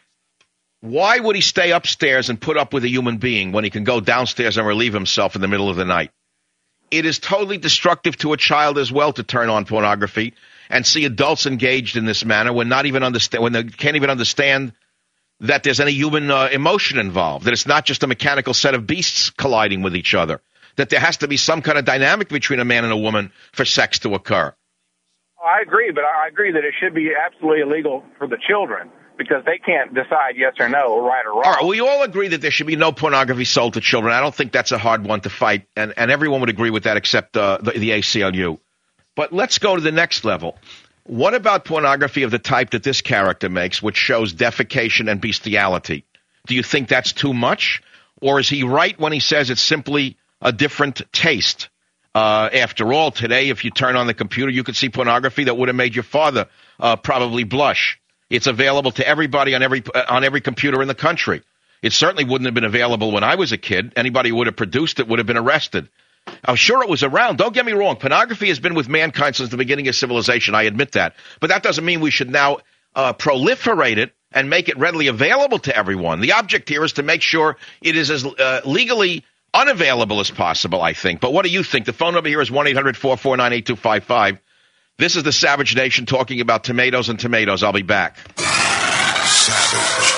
why would he stay upstairs and put up with a human being when he can go downstairs and relieve himself in the middle of the night? It is totally destructive to a child as well to turn on pornography and see adults engaged in this manner when not even understand when they can't even understand that there's any human uh, emotion involved, that it's not just a mechanical set of beasts colliding with each other, that there has to be some kind of dynamic between a man and a woman for sex to occur. I agree, but I agree that it should be absolutely illegal for the children because they can't decide yes or no, or right or wrong. All right, we all agree that there should be no pornography sold to children. I don't think that's a hard one to fight, and, and everyone would agree with that except uh, the, the A C L U. But let's go to the next level. What about pornography of the type that this character makes, which shows defecation and bestiality? Do you think that's too much? Or is he right when he says it's simply a different taste? Uh, after all, today, if you turn on the computer, you could see pornography that would have made your father uh, probably blush. It's available to everybody on every uh, on every computer in the country. It certainly wouldn't have been available when I was a kid. Anybody who would have produced it would have been arrested. I'm sure it was around. Don't get me wrong. Pornography has been with mankind since the beginning of civilization. I admit that. But that doesn't mean we should now uh, proliferate it and make it readily available to everyone. The object here is to make sure it is as uh, legally unavailable as possible, I think. But what do you think? The phone number here is one eight hundred four four nine eight two five five. This is the Savage Nation talking about tomatoes and tomatoes. I'll be back. Savage.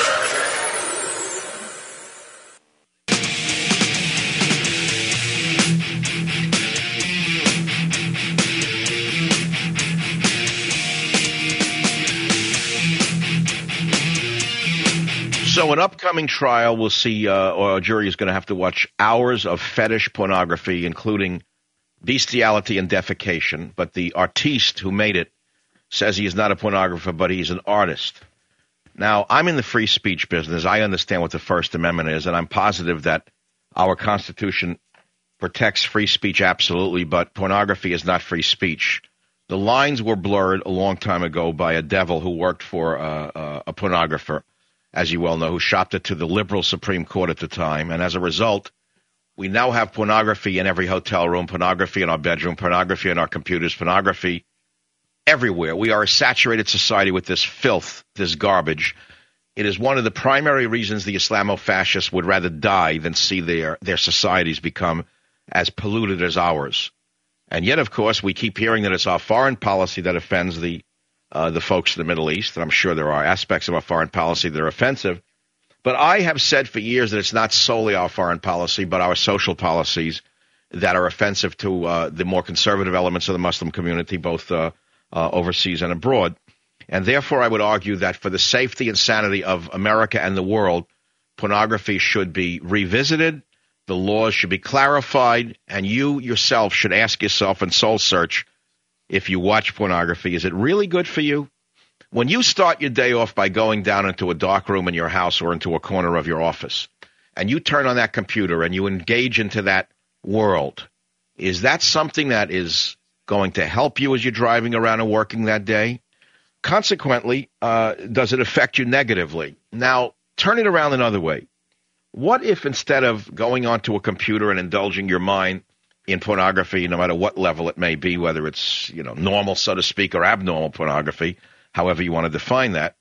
So an upcoming trial will see, uh, or a jury is going to have to watch hours of fetish pornography, including bestiality and defecation. But the artiste who made it says he is not a pornographer, but he's an artist. Now, I'm in the free speech business. I understand what the First Amendment is, and I'm positive that our Constitution protects free speech absolutely, but pornography is not free speech. The lines were blurred a long time ago by a devil who worked for uh, uh, a pornographer, as you well know, who shopped it to the liberal Supreme Court at the time. And as a result, we now have pornography in every hotel room, pornography in our bedroom, pornography in our computers, pornography everywhere. We are a saturated society with this filth, this garbage. It is one of the primary reasons the Islamo-fascists would rather die than see their, their societies become as polluted as ours. And yet, of course, we keep hearing that it's our foreign policy that offends the Uh, the folks in the Middle East. And I'm sure there are aspects of our foreign policy that are offensive. But I have said for years that it's not solely our foreign policy, but our social policies that are offensive to uh, the more conservative elements of the Muslim community, both uh, uh, overseas and abroad. And therefore, I would argue that for the safety and sanity of America and the world, pornography should be revisited, the laws should be clarified, and you yourself should ask yourself and soul search, if you watch pornography, is it really good for you? When you start your day off by going down into a dark room in your house or into a corner of your office, and you turn on that computer and you engage into that world, is that something that is going to help you as you're driving around and working that day? Consequently, uh, does it affect you negatively? Now, turn it around another way. What if instead of going onto a computer and indulging your mind in pornography, no matter what level it may be, whether it's, you know, normal, so to speak, or abnormal pornography, however you want to define that,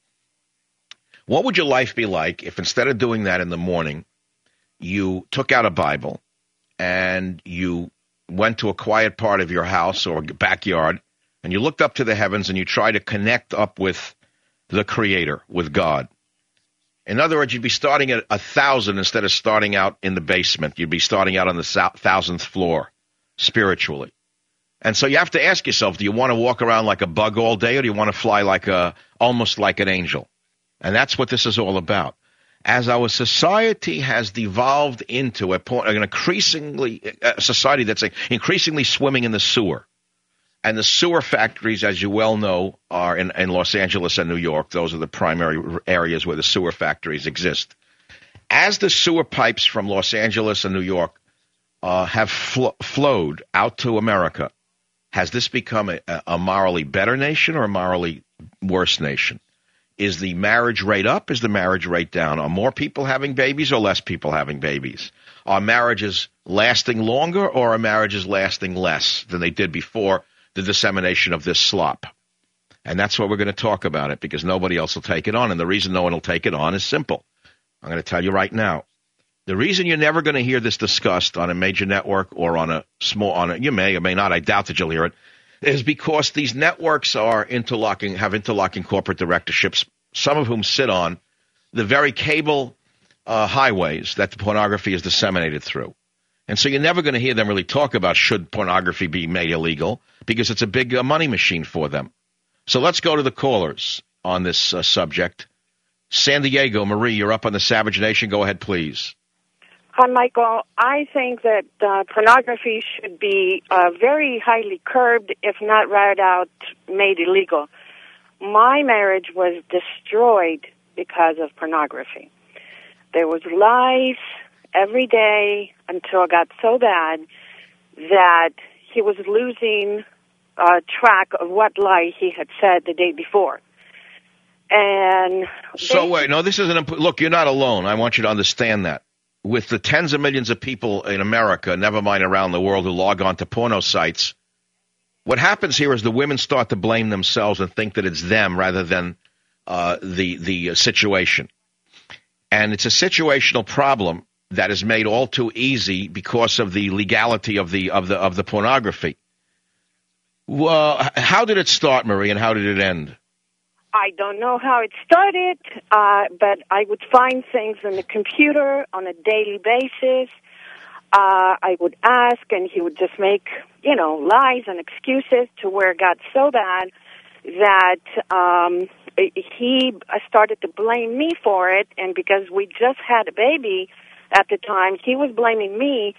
what would your life be like if instead of doing that in the morning, you took out a Bible and you went to a quiet part of your house or backyard, and you looked up to the heavens and you tried to connect up with the Creator, with God. In other words, you'd be starting at a thousand instead of starting out in the basement. You'd be starting out on the thousandth floor, spiritually. And so you have to ask yourself, do you want to walk around like a bug all day, or do you want to fly like a, almost like an angel? And that's what this is all about. As our society has devolved into a point, an increasingly a society that's increasingly swimming in the sewer, and the sewer factories, as you well know, are in, in Los Angeles and New York. Those are the primary areas where the sewer factories exist. As the sewer pipes from Los Angeles and New York uh, have fl- flowed out to America, has this become a, a morally better nation or a morally worse nation? Is the marriage rate up? Is the marriage rate down? Are more people having babies or less people having babies? Are marriages lasting longer or are marriages lasting less than they did before the dissemination of this slop? And that's what we're going to talk about it, because nobody else will take it on. And the reason no one will take it on is simple. I'm going to tell you right now. The reason you're never going to hear this discussed on a major network or on a small, on a, you may or may not, I doubt that you'll hear it, is because these networks are interlocking, have interlocking corporate directorships, some of whom sit on the very cable uh, highways that the pornography is disseminated through. And so you're never going to hear them really talk about should pornography be made illegal, because it's a big uh, money machine for them. So let's go to the callers on this uh, subject. San Diego, Marie, you're up on the Savage Nation. Go ahead, please. Hi, Michael. I think that uh, pornography should be uh, very highly curbed, if not right out made illegal. My marriage was destroyed because of pornography. There was lies every day until it got so bad that he was losing uh, track of what lie he had said the day before. And so wait, no, this isn't. Imp- Look, you're not alone. I want you to understand that. With the tens of millions of people in America, never mind around the world, who log on to porno sites, what happens here is the women start to blame themselves and think that it's them rather than uh, the the situation. And it's a situational problem that is made all too easy because of the legality of the of the of the pornography. Well, how did it start, Marie, and how did it end? I don't know how it started, uh, but I would find things on the computer on a daily basis. Uh, I would ask, and he would just make, you know, lies and excuses, to where it got so bad that um, he started to blame me for it. And because we just had a baby at the time, he was blaming me.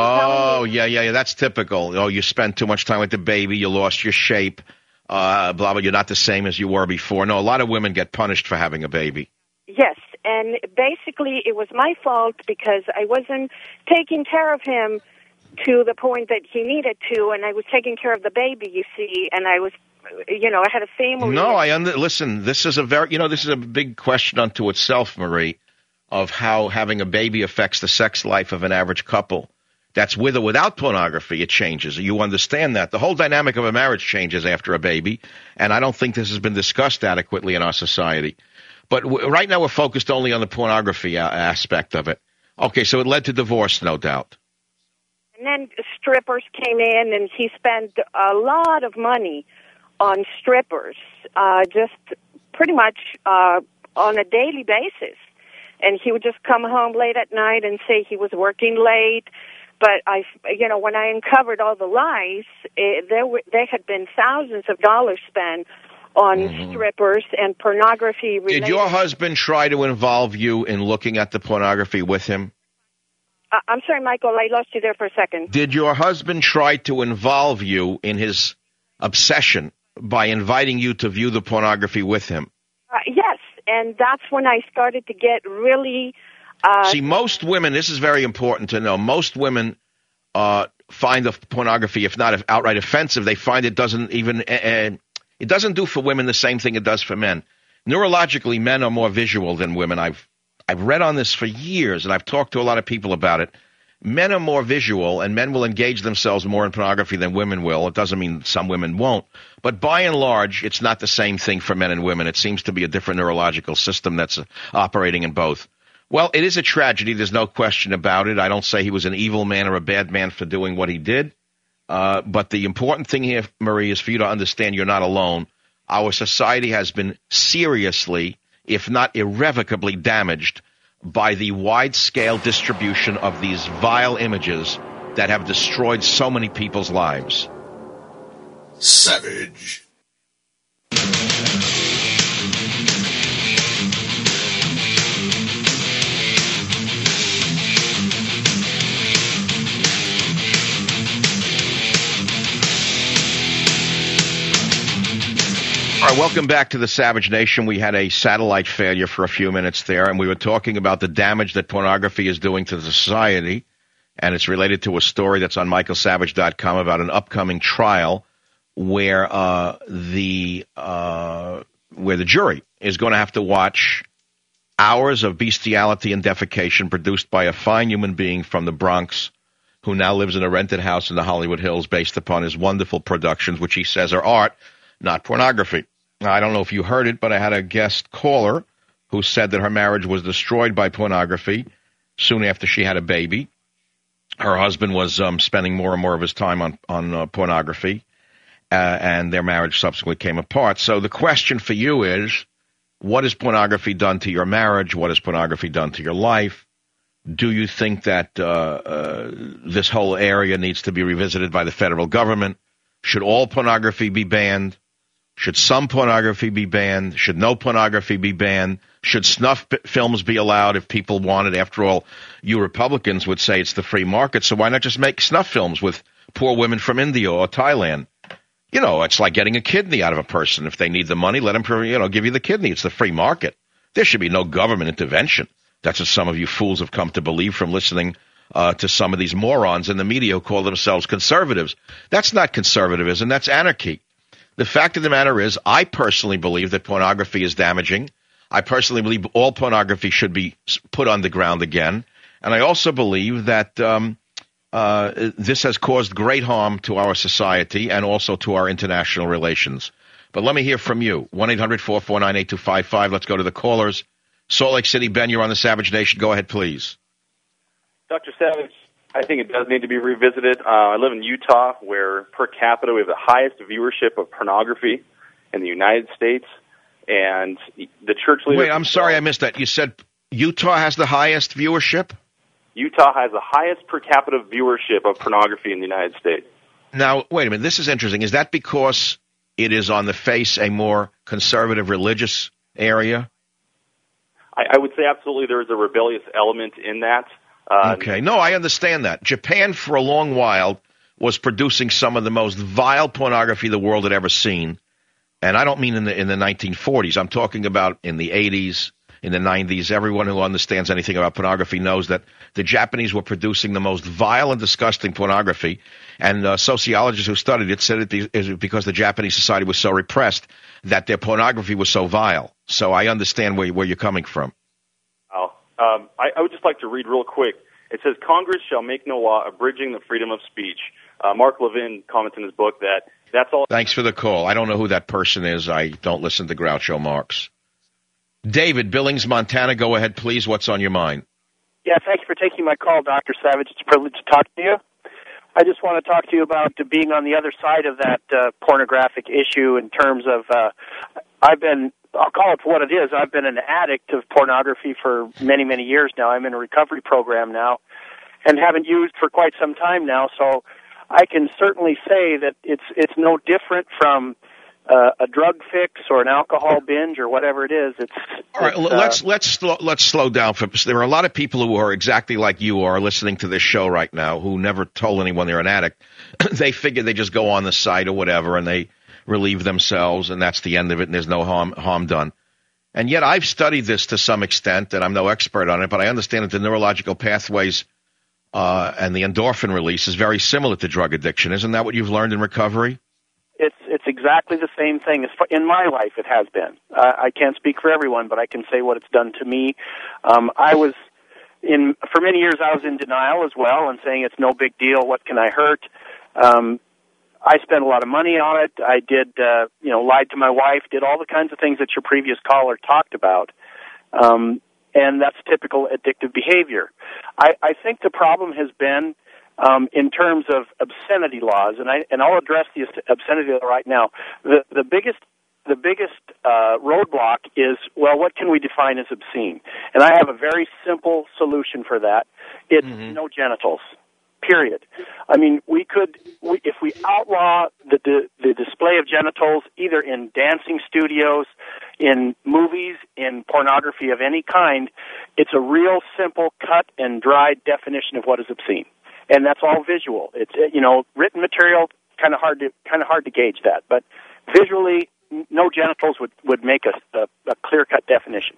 Oh, yeah, yeah, yeah. That's typical. Oh, you spent too much time with the baby. You lost your shape. Uh, blah, blah, you're not the same as you were before. No, a lot of women get punished for having a baby. Yes, and basically it was my fault because I wasn't taking care of him to the point that he needed to, and I was taking care of the baby, you see, and I was, you know, I had a family. No, I under, listen, this is a very, you know, this is a big question unto itself, Marie, of how having a baby affects the sex life of an average couple. That's with or without pornography, it changes. You understand that. The whole dynamic of a marriage changes after a baby, and I don't think this has been discussed adequately in our society. But w- right now we're focused only on the pornography a- aspect of it. Okay, so it led to divorce, no doubt. And then strippers came in, and he spent a lot of money on strippers, uh, just pretty much uh, on a daily basis. And he would just come home late at night and say he was working late. But I, you know, when I uncovered all the lies, it, there were, there had been thousands of dollars spent on mm-hmm. strippers and pornography. Related. Did your husband try to involve you in looking at the pornography with him? Uh, I'm sorry, Michael, I lost you there for a second. Did your husband try to involve you in his obsession by inviting you to view the pornography with him? Uh, yes, and that's when I started to get really... Uh, See, most women, this is very important to know, most women uh, find the pornography, if not outright offensive, they find it doesn't even, uh, it doesn't do for women the same thing it does for men. Neurologically, men are more visual than women. I've I've read on this for years, and I've talked to a lot of people about it. Men are more visual, and men will engage themselves more in pornography than women will. It doesn't mean some women won't. But by and large, it's not the same thing for men and women. It seems to be a different neurological system that's uh, operating in both. Well, it is a tragedy. There's no question about it. I don't say he was an evil man or a bad man for doing what he did. Uh, but the important thing here, Marie, is for you to understand you're not alone. Our society has been seriously, if not irrevocably, damaged by the wide-scale distribution of these vile images that have destroyed so many people's lives. Savage. All right, welcome back to the Savage Nation. We had a satellite failure for a few minutes there, and we were talking about the damage that pornography is doing to society, and it's related to a story that's on michael savage dot com about an upcoming trial where uh, the uh, where the jury is going to have to watch hours of bestiality and defecation produced by a fine human being from the Bronx who now lives in a rented house in the Hollywood Hills based upon his wonderful productions, which he says are art, not pornography. Now, I don't know if you heard it, but I had a guest caller who said that her marriage was destroyed by pornography soon after she had a baby. Her husband was um, spending more and more of his time on, on uh, pornography, uh, and their marriage subsequently came apart. So the question for you is, what has pornography done to your marriage? What has pornography done to your life? Do you think that uh, uh, this whole area needs to be revisited by the federal government? Should all pornography be banned? Should some pornography be banned? Should no pornography be banned? Should snuff b- films be allowed if people want it? After all, you Republicans would say it's the free market, so why not just make snuff films with poor women from India or Thailand? You know, it's like getting a kidney out of a person. If they need the money, let them, you know, give you the kidney. It's the free market. There should be no government intervention. That's what some of you fools have come to believe from listening uh, to some of these morons in the media who call themselves conservatives. That's not conservatism. That's anarchy. The fact of the matter is, I personally believe that pornography is damaging. I personally believe all pornography should be put on the ground again. And I also believe that um, uh, this has caused great harm to our society and also to our international relations. But let me hear from you. one eight hundred four four nine eight two five five. Let's go to the callers. Salt Lake City, Ben, you're on the Savage Nation. Go ahead, please. Doctor Savage, I think it does need to be revisited. Uh, I live in Utah, where per capita we have the highest viewership of pornography in the United States, and the church leaders... Wait, I'm sorry I missed that. You said Utah has the highest viewership? Utah has the highest per capita viewership of pornography in the United States. Now, wait a minute. This is interesting. Is that because it is on the face a more conservative religious area? I, I would say absolutely there is a rebellious element in that. Uh, okay. No, I understand that. Japan, for a long while, was producing some of the most vile pornography the world had ever seen. And I don't mean in the in the nineteen forties. I'm talking about in the eighties, in the nineties. Everyone who understands anything about pornography knows that the Japanese were producing the most vile and disgusting pornography. And uh, sociologists who studied it said it is because the Japanese society was so repressed that their pornography was so vile. So I understand where, where you're coming from. Oh. Um, I, I would just like to read real quick. It says, Congress shall make no law abridging the freedom of speech. Uh, Mark Levin comments in his book that that's all. Thanks for the call. I don't know who that person is. I don't listen to Groucho Marx. David, Billings, Montana, go ahead, please. What's on your mind? Yeah, thank you for taking my call, Doctor Savage. It's a privilege to talk to you. I just want to talk to you about being on the other side of that uh, pornographic issue in terms of uh, I've been... I'll call it for what it is. I've been an addict of pornography for many, many years now. I'm in a recovery program now and haven't used for quite some time now. So I can certainly say that it's it's no different from uh, a drug fix or an alcohol binge or whatever it is. It's all right. It's, let's uh, let's slow, let's slow down. For, there are a lot of people who are exactly like you are listening to this show right now who never told anyone they're an addict. They figure they just go on the site or whatever and they relieve themselves, and that's the end of it, and there's no harm harm done. And yet I've studied this to some extent, and I'm no expert on it, but I understand that the neurological pathways uh, and the endorphin release is very similar to drug addiction. Isn't that what you've learned in recovery? It's it's exactly the same thing. In my life, it has been. Uh, I can't speak for everyone, but I can say what it's done to me. Um, I was in for many years. I was in denial as well, and saying it's no big deal. What can I hurt? Um, I spent a lot of money on it. I did, uh, you know, lied to my wife, did all the kinds of things that your previous caller talked about. Um, and that's typical addictive behavior. I, I think the problem has been um, in terms of obscenity laws, and I and I'll address the obscenity law right now. The the biggest the biggest uh, roadblock is, well, what can we define as obscene? And I have a very simple solution for that. It's mm-hmm. no genitals. Period. I mean, we could, we, if we outlaw the, the the display of genitals, either in dancing studios, in movies, in pornography of any kind, it's a real simple, cut and dried definition of what is obscene, and that's all visual. It's you know, written material, kind of hard to kind of hard to gauge that, but visually, no genitals would would make a, a, a clear cut definition.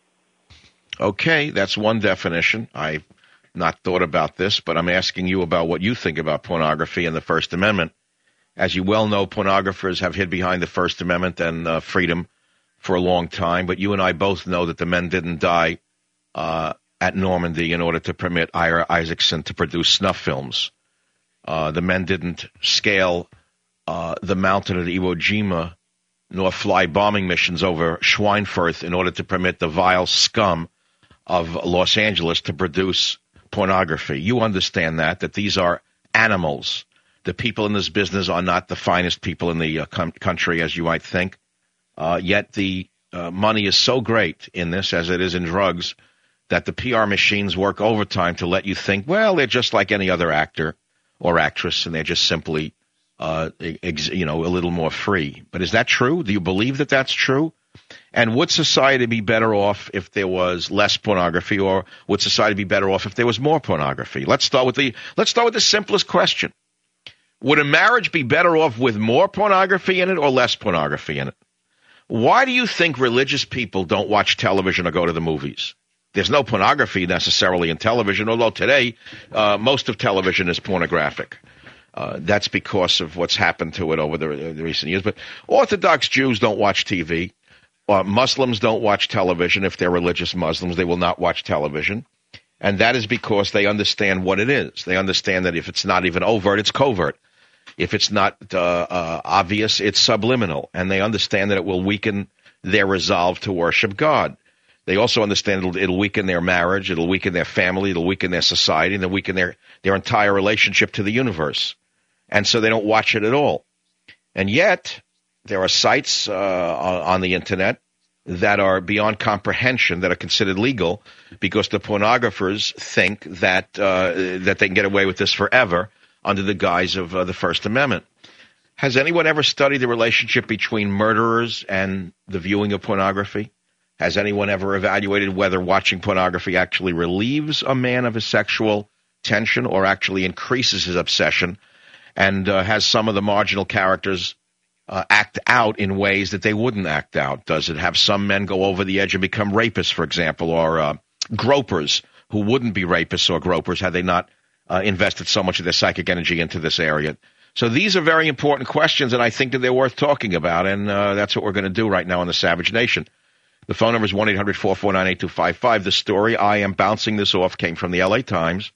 Okay, that's one definition. I. Not thought about this, but I'm asking you about what you think about pornography and the First Amendment. As you well know, pornographers have hid behind the First Amendment and uh, freedom for a long time, but you and I both know that the men didn't die uh, at Normandy in order to permit Ira Isaacson to produce snuff films. Uh, the men didn't scale uh, the mountain at Iwo Jima nor fly bombing missions over Schweinfurth in order to permit the vile scum of Los Angeles to produce pornography. You understand that, that these are animals. The people in this business are not the finest people in the uh, com- country, as you might think. Uh, yet the uh, money is so great in this, as it is in drugs, that the P R machines work overtime to let you think, well, they're just like any other actor or actress, and they're just simply, uh, ex- you know, a little more free. But is that true? Do you believe that that's true? And would society be better off if there was less pornography, or would society be better off if there was more pornography? Let's start with the let's start with the simplest question. Would a marriage be better off with more pornography in it or less pornography in it? Why do you think religious people don't watch television or go to the movies? There's no pornography necessarily in television, although today uh, most of television is pornographic. Uh, that's because of what's happened to it over the, the recent years. But Orthodox Jews don't watch T V. Uh, Muslims don't watch television. If they're religious Muslims, they will not watch television. And that is because they understand what it is. They understand that if it's not even overt, it's covert. If it's not uh, uh, obvious, it's subliminal. And they understand that it will weaken their resolve to worship God. They also understand it'll, it'll weaken their marriage, it'll weaken their family, it'll weaken their society, and it'll weaken their, their entire relationship to the universe. And so they don't watch it at all. And yet, there are sites uh, on the internet that are beyond comprehension, that are considered legal, because the pornographers think that uh, that they can get away with this forever under the guise of uh, the First Amendment. Has anyone ever studied the relationship between murderers and the viewing of pornography? Has anyone ever evaluated whether watching pornography actually relieves a man of his sexual tension or actually increases his obsession, and uh, has some of the marginal characters Uh, act out in ways that they wouldn't act out? Does it have some men go over the edge and become rapists, for example, or uh, gropers who wouldn't be rapists or gropers had they not uh, invested so much of their psychic energy into this area? So these are very important questions, and I think that they're worth talking about, and uh, that's what we're going to do right now on the Savage Nation. The phone number is one eight hundred four four nine eight two five five. The story I am bouncing this off came from the L A Times,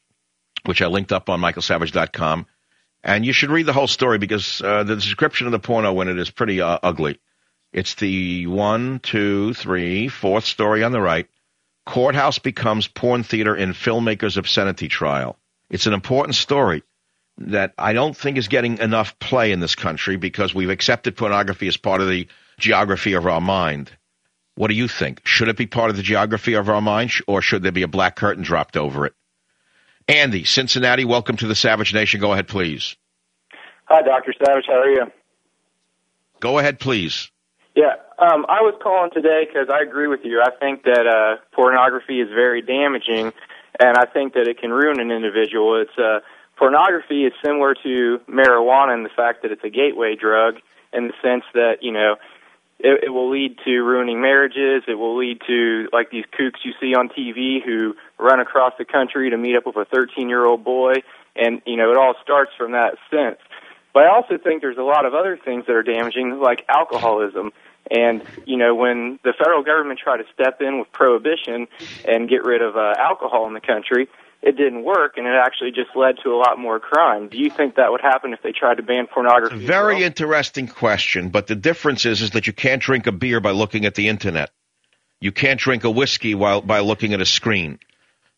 which I linked up on michael savage dot com. And you should read the whole story, because uh, the description of the porno in it is pretty uh, ugly. It's the one, two, three, fourth story on the right. Courthouse becomes porn theater in filmmaker's obscenity trial. It's an important story that I don't think is getting enough play in this country, because we've accepted pornography as part of the geography of our mind. What do you think? Should it be part of the geography of our mind, or should there be a black curtain dropped over it? Andy, Cincinnati, welcome to the Savage Nation. Go ahead, please. Hi, Doctor Savage. How are you? Go ahead, please. Yeah, um, I was calling today because I agree with you. I think that uh, pornography is very damaging, and I think that it can ruin an individual. It's uh, pornography is similar to marijuana in the fact that it's a gateway drug, in the sense that, you know, It, it will lead to ruining marriages. It will lead to, like, these kooks you see on T V who run across the country to meet up with a thirteen-year-old boy. And, you know, it all starts from that sense. But I also think there's a lot of other things that are damaging, like alcoholism. And, you know, when the federal government tried to step in with prohibition and get rid of uh, alcohol in the country, it didn't work, and it actually just led to a lot more crime. Do you think that would happen if they tried to ban pornography? It's a very well? interesting question, but the difference is, is that you can't drink a beer by looking at the internet. You can't drink a whiskey while by looking at a screen.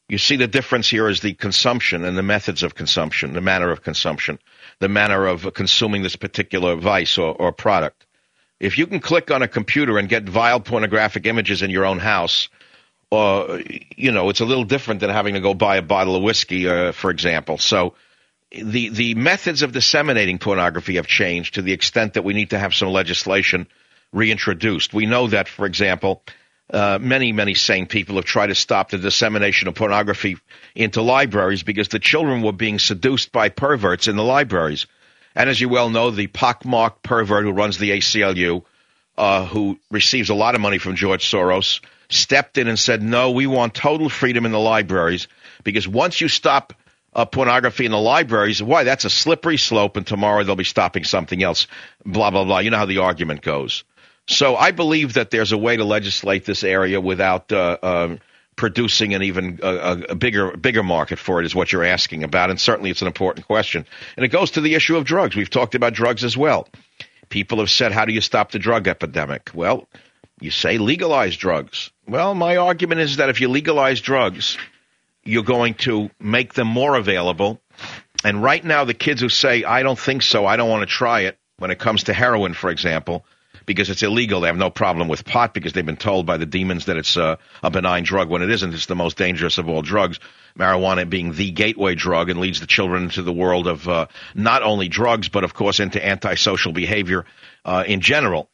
You see, the difference here is the consumption and the methods of consumption, the manner of consumption, the manner of consuming this particular vice or, or product. If you can click on a computer and get vile pornographic images in your own house, or, you know, it's a little different than having to go buy a bottle of whiskey, uh, for example. So the, the methods of disseminating pornography have changed to the extent that we need to have some legislation reintroduced. We know that, for example, Uh, many, many sane people have tried to stop the dissemination of pornography into libraries because the children were being seduced by perverts in the libraries. And as you well know, the pockmarked pervert who runs the A C L U, uh, who receives a lot of money from George Soros, stepped in and said, no, we want total freedom in the libraries because once you stop uh, pornography in the libraries, why, that's a slippery slope, and tomorrow they'll be stopping something else, blah, blah, blah. You know how the argument goes. So I believe that there's a way to legislate this area without uh, uh, producing an even uh, a bigger bigger market for it is what you're asking about, and certainly it's an important question. And it goes to the issue of drugs. We've talked about drugs as well. People have said, how do you stop the drug epidemic? Well, you say legalize drugs. Well, my argument is that if you legalize drugs, you're going to make them more available. And right now the kids who say, I don't think so, I don't want to try it, when it comes to heroin, for example, because it's illegal. They have no problem with pot because they've been told by the demons that it's uh, a benign drug when it isn't. It's the most dangerous of all drugs, marijuana being the gateway drug and leads the children into the world of uh, not only drugs, but, of course, into antisocial behavior uh, in general.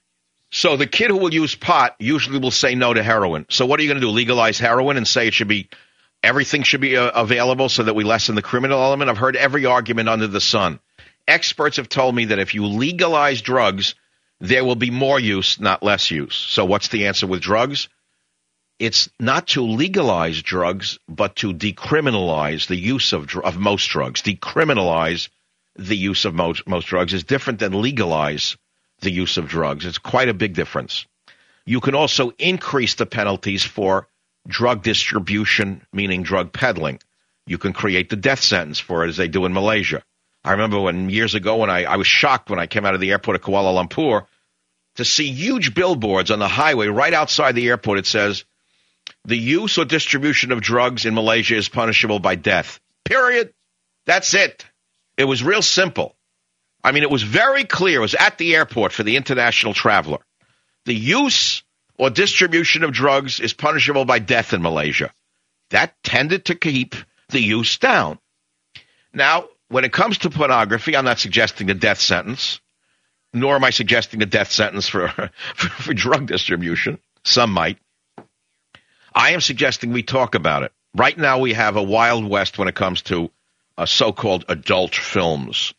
So the kid who will use pot usually will say no to heroin. So what are you going to do, legalize heroin and say it should be everything should be uh, available so that we lessen the criminal element? I've heard every argument under the sun. Experts have told me that if you legalize drugs, there will be more use, not less use. So what's the answer with drugs? It's not to legalize drugs, but to decriminalize the use of, of most drugs. Decriminalize the use of most, most drugs is different than legalize the use of drugs. It's quite a big difference. You can also increase the penalties for drug distribution, meaning drug peddling. You can create the death sentence for it, as they do in Malaysia. I remember when years ago when I, I was shocked when I came out of the airport of Kuala Lumpur to see huge billboards on the highway right outside the airport. It says, the use or distribution of drugs in Malaysia is punishable by death. Period. That's it. It was real simple. I mean, it was very clear. It was at the airport for the international traveler. The use or distribution of drugs is punishable by death in Malaysia. That tended to keep the use down. Now, when it comes to pornography, I'm not suggesting a death sentence, nor am I suggesting a death sentence for, for, for drug distribution. Some might. I am suggesting we talk about it. Right now we have a Wild West when it comes to uh, so-called adult films.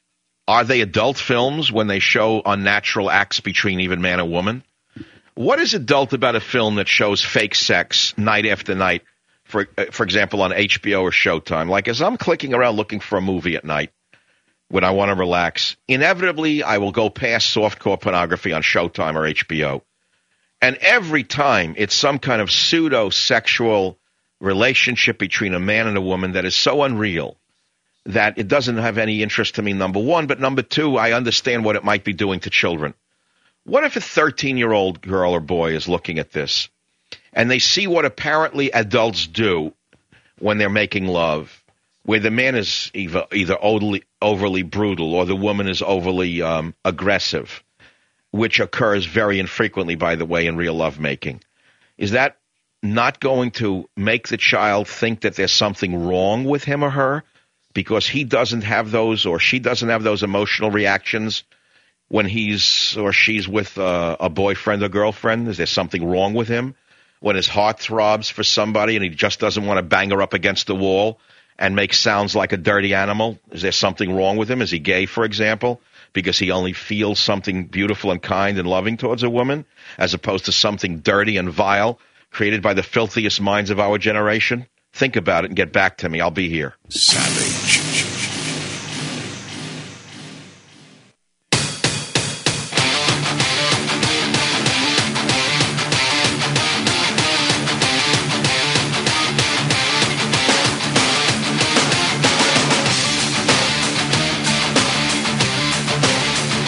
Are they adult films when they show unnatural acts between even man and woman? What is adult about a film that shows fake sex night after night, for for example, on H B O or Showtime? Like, as I'm clicking around looking for a movie at night when I want to relax, inevitably I will go past softcore pornography on Showtime or H B O. And every time it's some kind of pseudo-sexual relationship between a man and a woman that is so unreal that it doesn't have any interest to me, number one. But number two, I understand what it might be doing to children. What if a thirteen-year-old girl or boy is looking at this and they see what apparently adults do when they're making love, where the man is either, either overly, overly brutal or the woman is overly um, aggressive, which occurs very infrequently, by the way, in real lovemaking? Is that not going to make the child think that there's something wrong with him or her because he doesn't have those or she doesn't have those emotional reactions when he's or she's with uh, a boyfriend or girlfriend? Is there something wrong with him? When his heart throbs for somebody and he just doesn't want to bang her up against the wall and make sounds like a dirty animal, is there something wrong with him? Is he gay, for example, because he only feels something beautiful and kind and loving towards a woman as opposed to something dirty and vile created by the filthiest minds of our generation? Think about it and get back to me. I'll be here. Savage.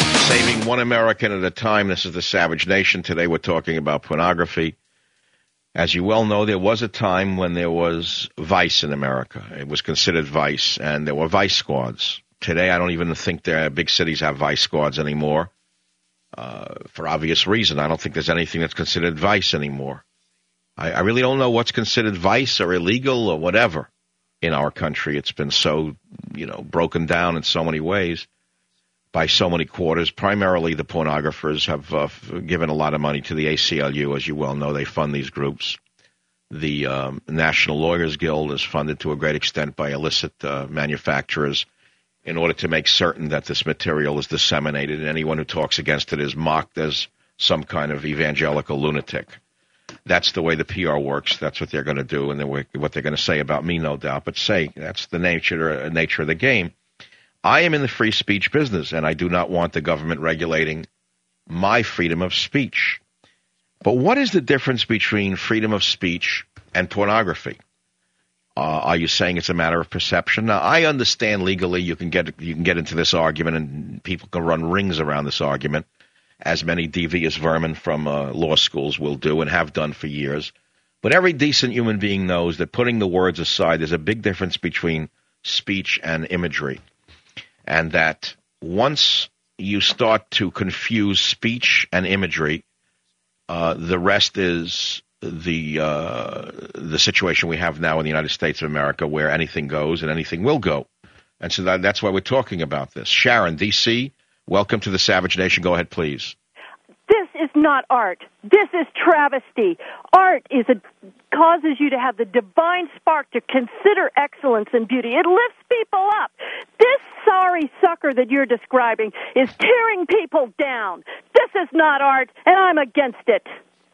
Saving one American at a time. This is the Savage Nation. Today we're talking about pornography. As you well know, there was a time when there was vice in America. It was considered vice, and there were vice squads. Today, I don't even think there big cities have vice squads anymore, uh, for obvious reason. I don't think there's anything that's considered vice anymore. I, I really don't know what's considered vice or illegal or whatever in our country. It's been so, you know, broken down in so many ways by so many quarters. Primarily, the pornographers have uh, given a lot of money to the A C L U, as you well know. They fund these groups. The um, National Lawyers Guild is funded to a great extent by illicit uh, manufacturers in order to make certain that this material is disseminated, and anyone who talks against it is mocked as some kind of evangelical lunatic. That's the way the P R works. That's what they're going to do, and what they're going to say about me, no doubt. But say, that's the nature, nature of the game. I am in the free speech business, and I do not want the government regulating my freedom of speech. But what is the difference between freedom of speech and pornography? Uh, are you saying it's a matter of perception? Now, I understand legally you can get you can get into this argument, and people can run rings around this argument, as many devious vermin from uh, law schools will do and have done for years. But every decent human being knows that, putting the words aside, there's a big difference between speech and imagery. And that once you start to confuse speech and imagery, uh, the rest is the uh, the situation we have now in the United States of America, where anything goes and anything will go. And so that, that's why we're talking about this. Sharon, D C, welcome to the Savage Nation. Go ahead, please. This is not art. This is travesty. Art is a, causes you to have the divine spark to consider excellence and beauty. It lifts people up. This sorry sucker that you're describing is tearing people down. This is not art, and I'm against it.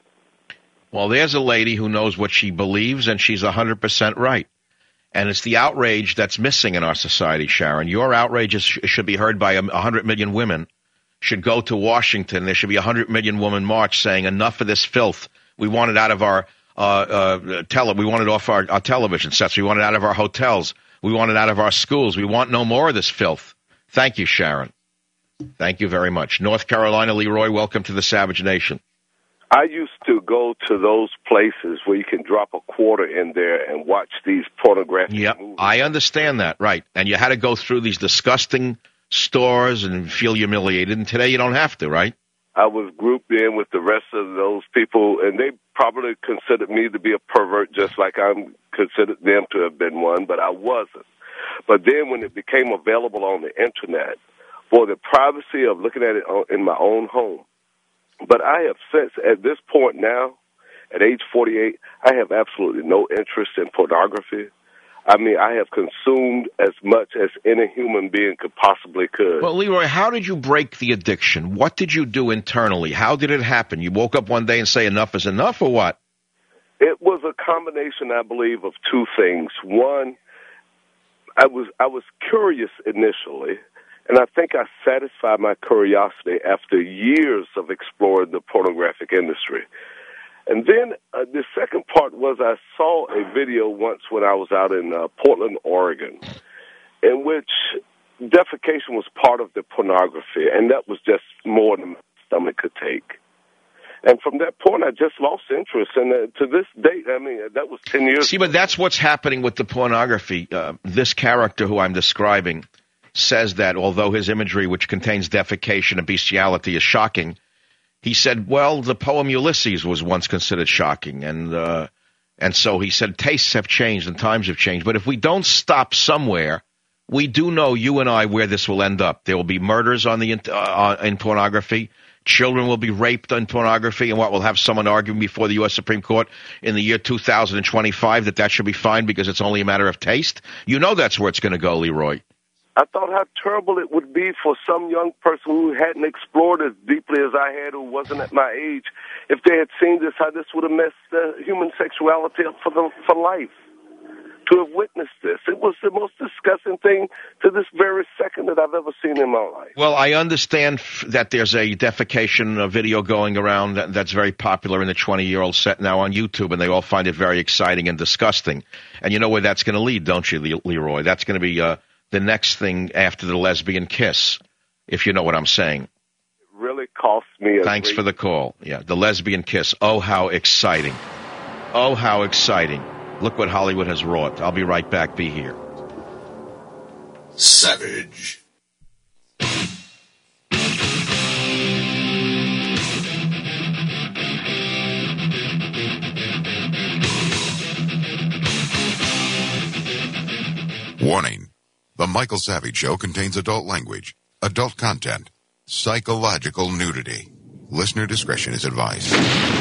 Well, there's a lady who knows what she believes, and she's one hundred percent right. And it's the outrage that's missing in our society, Sharon. Your outrage is, should be heard by one hundred million women. Should go to Washington. There should be a one hundred million woman march saying, enough of this filth. We want it out of our uh, uh, tele. We want it off our, our television sets. We want it out of our hotels. We want it out of our schools. We want no more of this filth. Thank you, Sharon. Thank you very much. North Carolina, Leroy, welcome to the Savage Nation. I used to go to those places where you can drop a quarter in there and watch these pornographic yep, movies. I understand that, right. And you had to go through these disgusting stores and feel humiliated, and today you don't have to, right? I was grouped in with the rest of those people, and they probably considered me to be a pervert, just like I'm considered them to have been one, but I wasn't. But then when it became available on the Internet, for the privacy of looking at it in my own home, but I have since, at this point now, at age forty-eight, I have absolutely no interest in pornography. I mean, I have consumed as much as any human being could possibly could. Well, Leroy, how did you break the addiction? What did you do internally? How did it happen? You woke up one day and say enough is enough, or what? It was a combination, I believe, of two things. One, I was I was curious initially, and I think I satisfied my curiosity after years of exploring the pornographic industry. And then uh, the second part was I saw a video once when I was out in uh, Portland, Oregon, in which defecation was part of the pornography, and that was just more than my stomach could take. And from that point, I just lost interest. And uh, to this date, I mean, that was ten years See, but that's what's happening with the pornography. Uh, this character who I'm describing says that although his imagery, which contains defecation and bestiality, is shocking, he said, well, the poem Ulysses was once considered shocking. And uh, and so he said, tastes have changed and times have changed. But if we don't stop somewhere, we do know, you and I, where this will end up. There will be murders on the uh, in pornography. Children will be raped in pornography, and what we'll have someone arguing before the U S Supreme Court in the year two thousand twenty-five that that should be fine because it's only a matter of taste. You know that's where it's going to go, Leroy. I thought how terrible it would be for some young person who hadn't explored as deeply as I had, who wasn't at my age, if they had seen this, how this would have messed uh, human sexuality up for the, for life. To have witnessed this, it was the most disgusting thing to this very second that I've ever seen in my life. Well, I understand f- that there's a defecation uh, video going around that, that's very popular in the twenty-year-old set now on YouTube, and they all find it very exciting and disgusting. And you know where that's going to lead, don't you, Le- Leroy? That's going to be uh, the next thing after the lesbian kiss, if you know what I'm saying. It really cost me a Thanks great... for the call. Yeah, the lesbian kiss. Oh, how exciting. Oh, how exciting. Look what Hollywood has wrought. I'll be right back. Be here. Savage. Warning. The Michael Savage Show contains adult language, adult content, psychological nudity. Listener discretion is advised.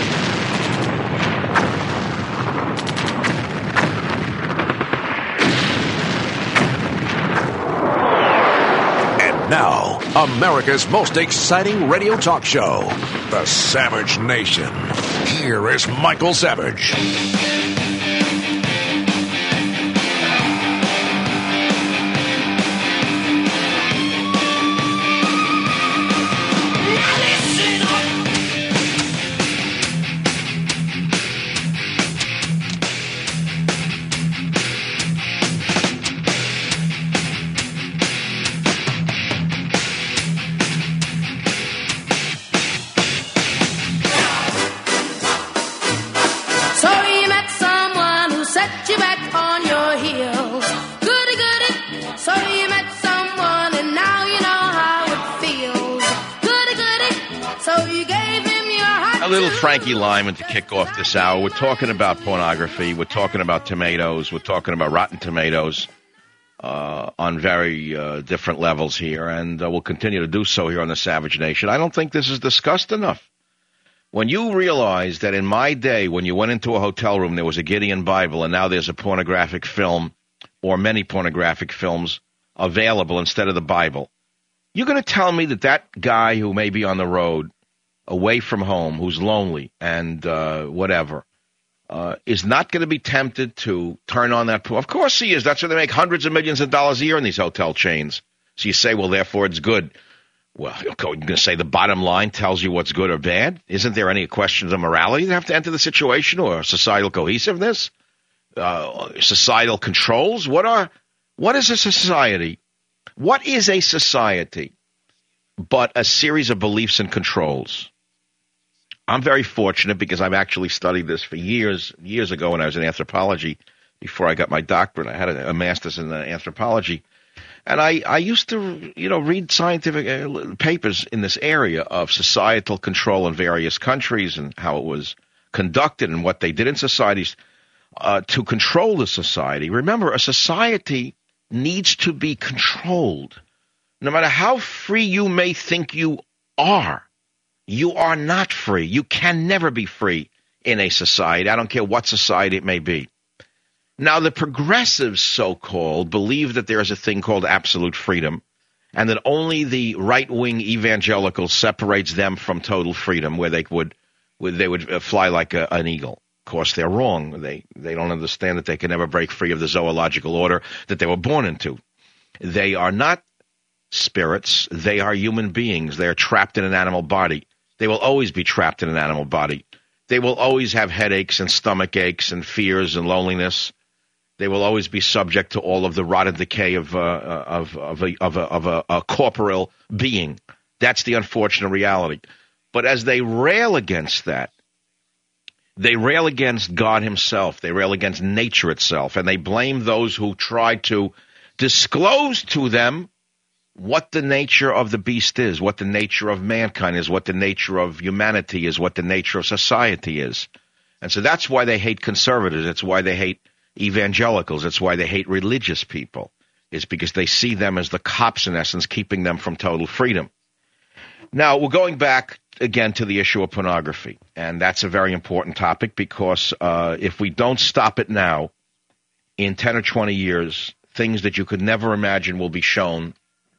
And now, America's most exciting radio talk show, The Savage Nation. Here is Michael Savage. Frankie Lyman to kick off this hour. We're talking about pornography. We're talking about tomatoes. We're talking about Rotten Tomatoes uh, on very uh, different levels here, and uh, we'll continue to do so here on the Savage Nation. I don't think this is discussed enough. When you realize that in my day, when you went into a hotel room, there was a Gideon Bible, and now there's a pornographic film or many pornographic films available instead of the Bible, you're going to tell me that that guy who may be on the road away from home, who's lonely and uh, whatever, uh, is not going to be tempted to turn on that porn. Of course he is. That's where they make hundreds of millions of dollars a year in these hotel chains. So you say, well, therefore it's good. Well, you're going to say the bottom line tells you what's good or bad? Isn't there any questions of morality that have to enter the situation, or societal cohesiveness, uh, societal controls? What are? What is a society? What is a society but a series of beliefs and controls? I'm very fortunate because I've actually studied this for years, years ago when I was in anthropology. Before I got my doctorate, I had a, a master's in anthropology. And I, I used to, you know, read scientific uh, papers in this area of societal control in various countries and how it was conducted and what they did in societies uh, to control the society. Remember, a society needs to be controlled. No matter how free you may think you are, you are not free. You can never be free in a society. I don't care what society it may be. Now, the progressives, so-called, believe that there is a thing called absolute freedom and that only the right-wing evangelicals separates them from total freedom, where they would they would fly like a, an eagle. Of course, they're wrong. They, they don't understand that they can never break free of the zoological order that they were born into. They are not spirits. They are human beings. They are trapped in an animal body. They will always be trapped in an animal body. They will always have headaches and stomach aches and fears and loneliness. They will always be subject to all of the rot and decay of uh, of of a of a, of a, a corporeal being. That's the unfortunate reality. But as they rail against that, they rail against God himself. They rail against nature itself, and they blame those who try to disclose to them what the nature of the beast is, what the nature of mankind is, what the nature of humanity is, what the nature of society is. And so that's why they hate conservatives. It's why they hate evangelicals. It's why they hate religious people. It's because they see them as the cops, in essence, keeping them from total freedom. Now, we're going back again to the issue of pornography, and that's a very important topic because uh, if we don't stop it now, in ten or twenty years, things that you could never imagine will be shown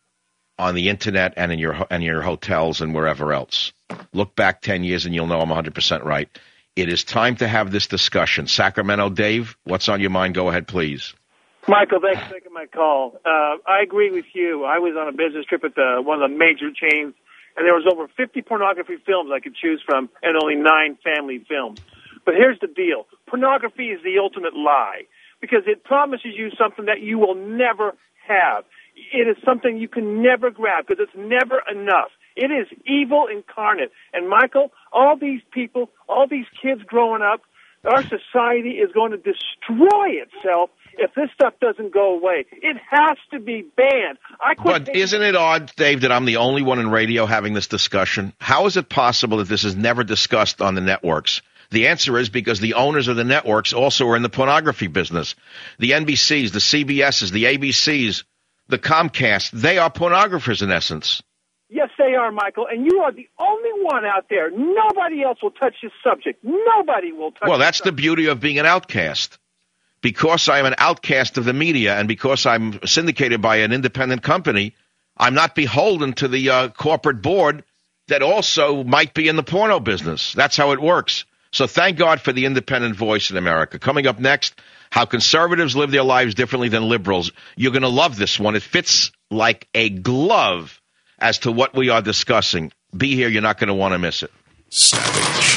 on the internet and in your and your hotels and wherever else. Look back ten years and you'll know I'm one hundred percent right. It is time to have this discussion. Sacramento Dave, what's on your mind? Go ahead, please. Michael, thanks for taking my call. Uh, I agree with you. I was on a business trip at the, one of the major chains, and there was over fifty pornography films I could choose from and only nine family films. But here's the deal. Pornography is the ultimate lie because it promises you something that you will never have. It is something you can never grab because it's never enough. It is evil incarnate. And, Michael, all these people, all these kids growing up, Our society is going to destroy itself if this stuff doesn't go away. It has to be banned. I quit But isn't it odd, Dave, that I'm the only one in radio having this discussion? How is it possible that this is never discussed on the networks? The answer is because the owners of the networks also are in the pornography business. The N B Cs, the C B Ss, the A B Cs, the Comcast, they are pornographers in essence. Yes, they are, Michael, and you are the only one out there. Nobody else will touch this subject. Nobody will touch Well, that's this the beauty of being an outcast. Because I am an outcast of the media and because I'm syndicated by an independent company, I'm not beholden to the uh, corporate board that also might be in the porno business. That's how it works. So thank God for the independent voice in America. Coming up next, how conservatives live their lives differently than liberals. You're going to love this one. It fits like a glove as to what we are discussing. Be here. You're not going to want to miss it. Savage.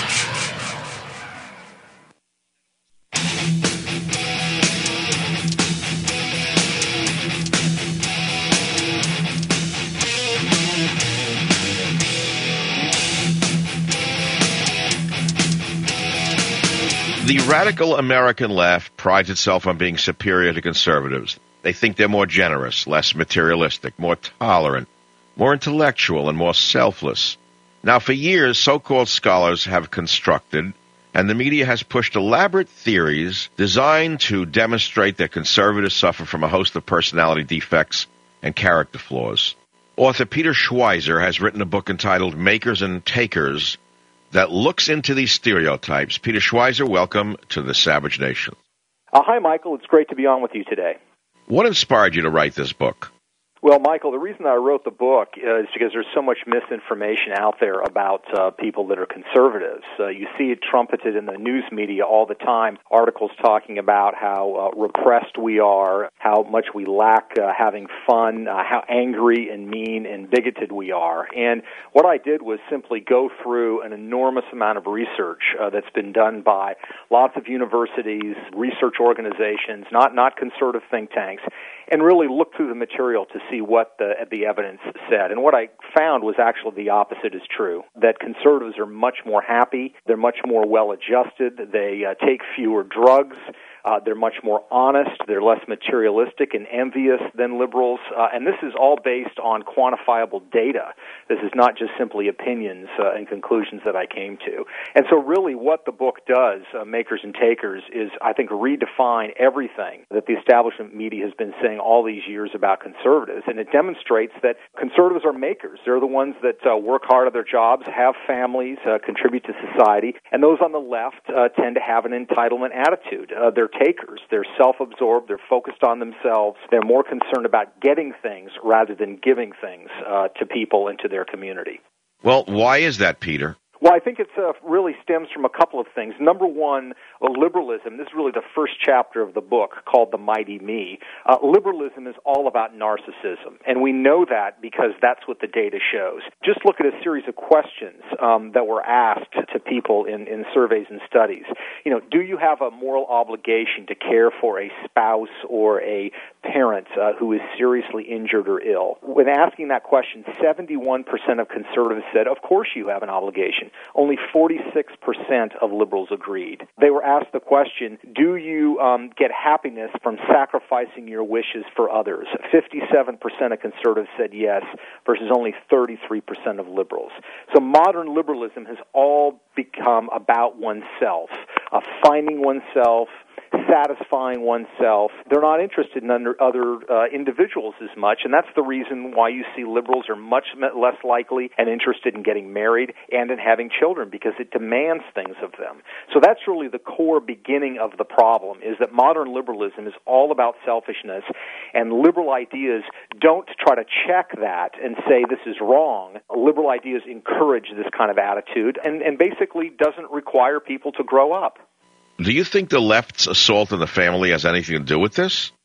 The radical American left prides itself on being superior to conservatives. They think they're more generous, less materialistic, more tolerant, more intellectual, and more selfless. Now, for years, so-called scholars have constructed, and the media has pushed elaborate theories designed to demonstrate that conservatives suffer from a host of personality defects and character flaws. Author Peter Schweizer has written a book entitled Makers and Takers that looks into these stereotypes. Peter Schweizer, welcome to the Savage Nation. Uh, hi, Michael. It's great to be on with you today. What inspired you to write this book? Well, Michael, the reason I wrote the book uh, is because there's so much misinformation out there about uh, people that are conservatives. Uh, you see it trumpeted in the news media all the time, articles talking about how uh, repressed we are, how much we lack uh, having fun, uh, how angry and mean and bigoted we are. And what I did was simply go through an enormous amount of research uh, that's been done by lots of universities, research organizations, not, not conservative think tanks, and really look through the material to see what the, the evidence said. And what I found was actually the opposite is true, that conservatives are much more happy, they're much more well-adjusted, they uh, take fewer drugs, uh, they're much more honest, they're less materialistic and envious than liberals, uh, and this is all based on quantifiable data. This is not just simply opinions uh, and conclusions that I came to. And so really what the book does, uh, Makers and Takers, is I think redefine everything that the establishment media has been saying all these years about conservatives, and it demonstrates that conservatives are makers. They're the ones that uh, work hard at their jobs, have families, uh, contribute to society, and those on the left uh, tend to have an entitlement attitude. Uh, they're takers. They're self-absorbed. They're focused on themselves. They're more concerned about getting things rather than giving things uh, to people and to their community. Well, why is that, Peter? Well, I think it uh, really stems from a couple of things. Number one, uh, liberalism. This is really the first chapter of the book called The Mighty Me. Uh, liberalism is all about narcissism, and we know that because that's what the data shows. Just look at a series of questions um, that were asked to people in, in surveys and studies. You know, do you have a moral obligation to care for a spouse or a parent uh, who is seriously injured or ill? When asking that question, seventy-one percent of conservatives said, of course you have an obligation. Only forty-six percent of liberals agreed. They were asked the question, do you um, get happiness from sacrificing your wishes for others? fifty-seven percent of conservatives said yes, versus only thirty-three percent of liberals. So modern liberalism has all become about oneself, uh, finding oneself, satisfying oneself. They're not interested in under other uh, individuals as much, and that's the reason why you see liberals are much less likely and interested in getting married and in having children, because it demands things of them. So that's really the core beginning of the problem, is that modern liberalism is all about selfishness, and liberal ideas don't try to check that and say this is wrong. Liberal ideas encourage this kind of attitude and, and basically doesn't require people to grow up. Do you think the left's assault on the family has anything to do with this? I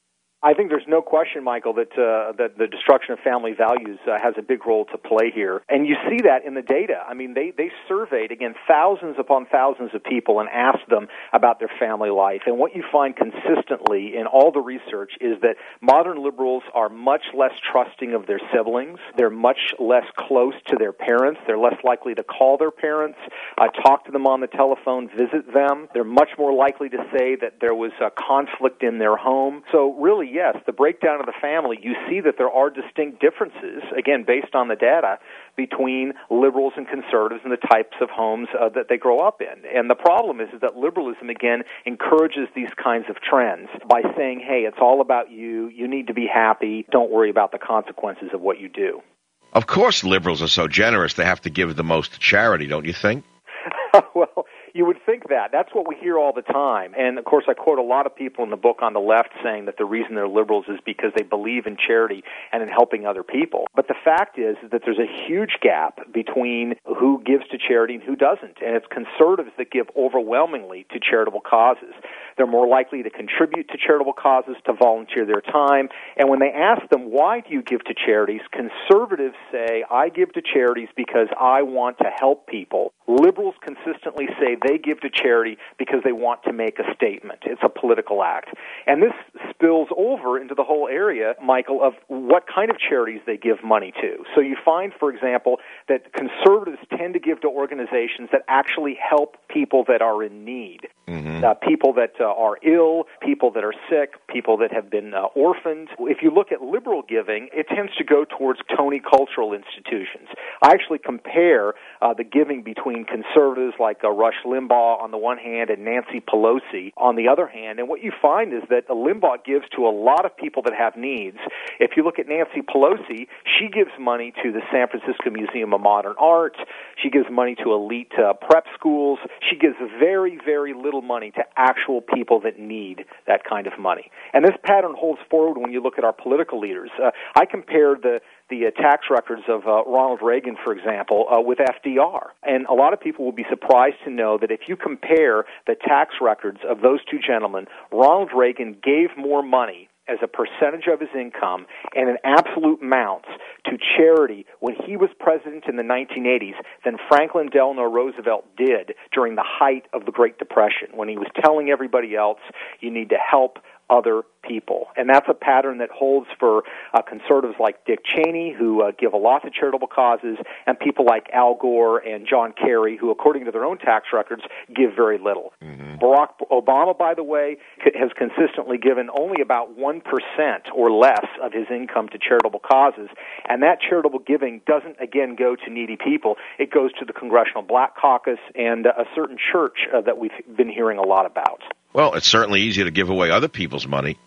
I think there's no question, Michael, that uh, that the destruction of family values uh, has a big role to play here. And you see that in the data. I mean, they, they surveyed, again, thousands upon thousands of people and asked them about their family life. And what you find consistently in all the research is that modern liberals are much less trusting of their siblings. They're much less close to their parents. They're less likely to call their parents, uh, talk to them on the telephone, visit them. They're much more likely to say that there was a conflict in their home. So really, yes, the breakdown of the family, you see that there are distinct differences, again, based on the data, between liberals and conservatives and the types of homes uh, that they grow up in. And the problem is, is that liberalism, again, encourages these kinds of trends by saying, hey, it's all about you, you need to be happy, don't worry about the consequences of what you do. Of course liberals are so generous they have to give the most to charity, don't you think? Well, you would think that. That's what we hear all the time. And, of course, I quote a lot of people in the book on the left saying that the reason they're liberals is because they believe in charity and in helping other people. But the fact is that there's a huge gap between who gives to charity and who doesn't. And it's conservatives that give overwhelmingly to charitable causes. They're more likely to contribute to charitable causes, to volunteer their time. And when they ask them, why do you give to charities, conservatives say, I give to charities because I want to help people. Liberals consistently say they give to charity because they want to make a statement. It's a political act. And this spills over into the whole area, Michael, of what kind of charities they give money to. So you find, for example, that conservatives tend to give to organizations that actually help people that are in need. Mm-hmm. Uh, people that uh, are ill, people that are sick, people that have been uh, orphaned. If you look at liberal giving, it tends to go towards Tony cultural institutions. I actually compare uh, the giving between conservatives like uh, Rush Limbaugh on the one hand and Nancy Pelosi on the other hand. And what you find is that Limbaugh gives to a lot of people that have needs. If you look at Nancy Pelosi, she gives money to the San Francisco Museum of Modern Art. She gives money to elite uh, prep schools. She gives very, very little money to actual people that need that kind of money. And this pattern holds forward when you look at our political leaders. Uh, I compared the the uh, tax records of uh, Ronald Reagan, for example, uh, with F D R. And a lot of people will be surprised to know that if you compare the tax records of those two gentlemen, Ronald Reagan gave more money as a percentage of his income and in absolute amounts to charity when he was president in the nineteen eighties than Franklin Delano Roosevelt did during the height of the Great Depression, when he was telling everybody else, you need to help other people. And that's a pattern that holds for uh, conservatives like Dick Cheney, who uh, give a lot to charitable causes, and people like Al Gore and John Kerry, who, according to their own tax records, give very little. Mm-hmm. Barack Obama, by the way, has consistently given only about one percent or less of his income to charitable causes, and that charitable giving doesn't, again, go to needy people. It goes to the Congressional Black Caucus and uh, a certain church uh, that we've been hearing a lot about. Well, it's certainly easier to give away other people's money.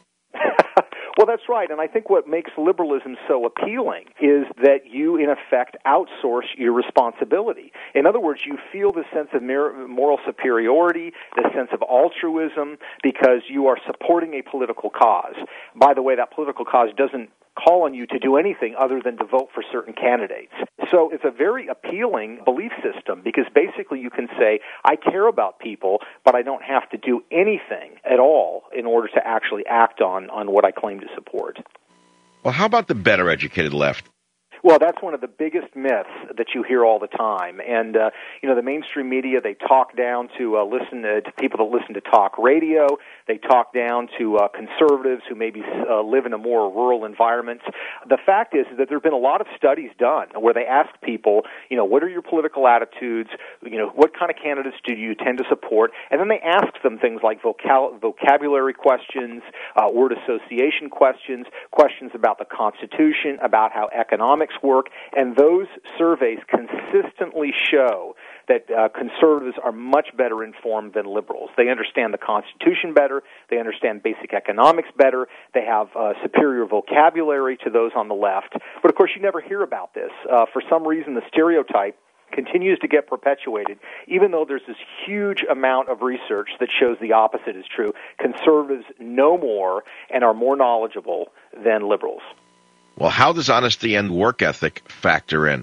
Well, that's right, and I think what makes liberalism so appealing is that you, in effect, outsource your responsibility. In other words, you feel the sense of moral superiority, the sense of altruism, because you are supporting a political cause. By the way, that political cause doesn't call on you to do anything other than to vote for certain candidates. So it's a very appealing belief system because basically you can say, I care about people, but I don't have to do anything at all in order to actually act on, on what I claim to support. Well, how about the better educated left? Well, that's one of the biggest myths that you hear all the time. And, uh, you know, the mainstream media, they talk down to uh, listen to, to people that listen to talk radio. They talk down to uh, conservatives who maybe uh, live in a more rural environment. The fact is, is that there have been a lot of studies done where they ask people, you know, what are your political attitudes? You know, what kind of candidates do you tend to support? And then they ask them things like vocal- vocabulary questions, uh, word association questions, questions about the Constitution, about how economics work, and those surveys consistently show that uh, conservatives are much better informed than liberals. They understand the Constitution better, they understand basic economics better, they have uh, superior vocabulary to those on the left. But of course, you never hear about this. Uh, for some reason, the stereotype continues to get perpetuated, even though there's this huge amount of research that shows the opposite is true. Conservatives know more and are more knowledgeable than liberals. Well, how does honesty and work ethic factor in?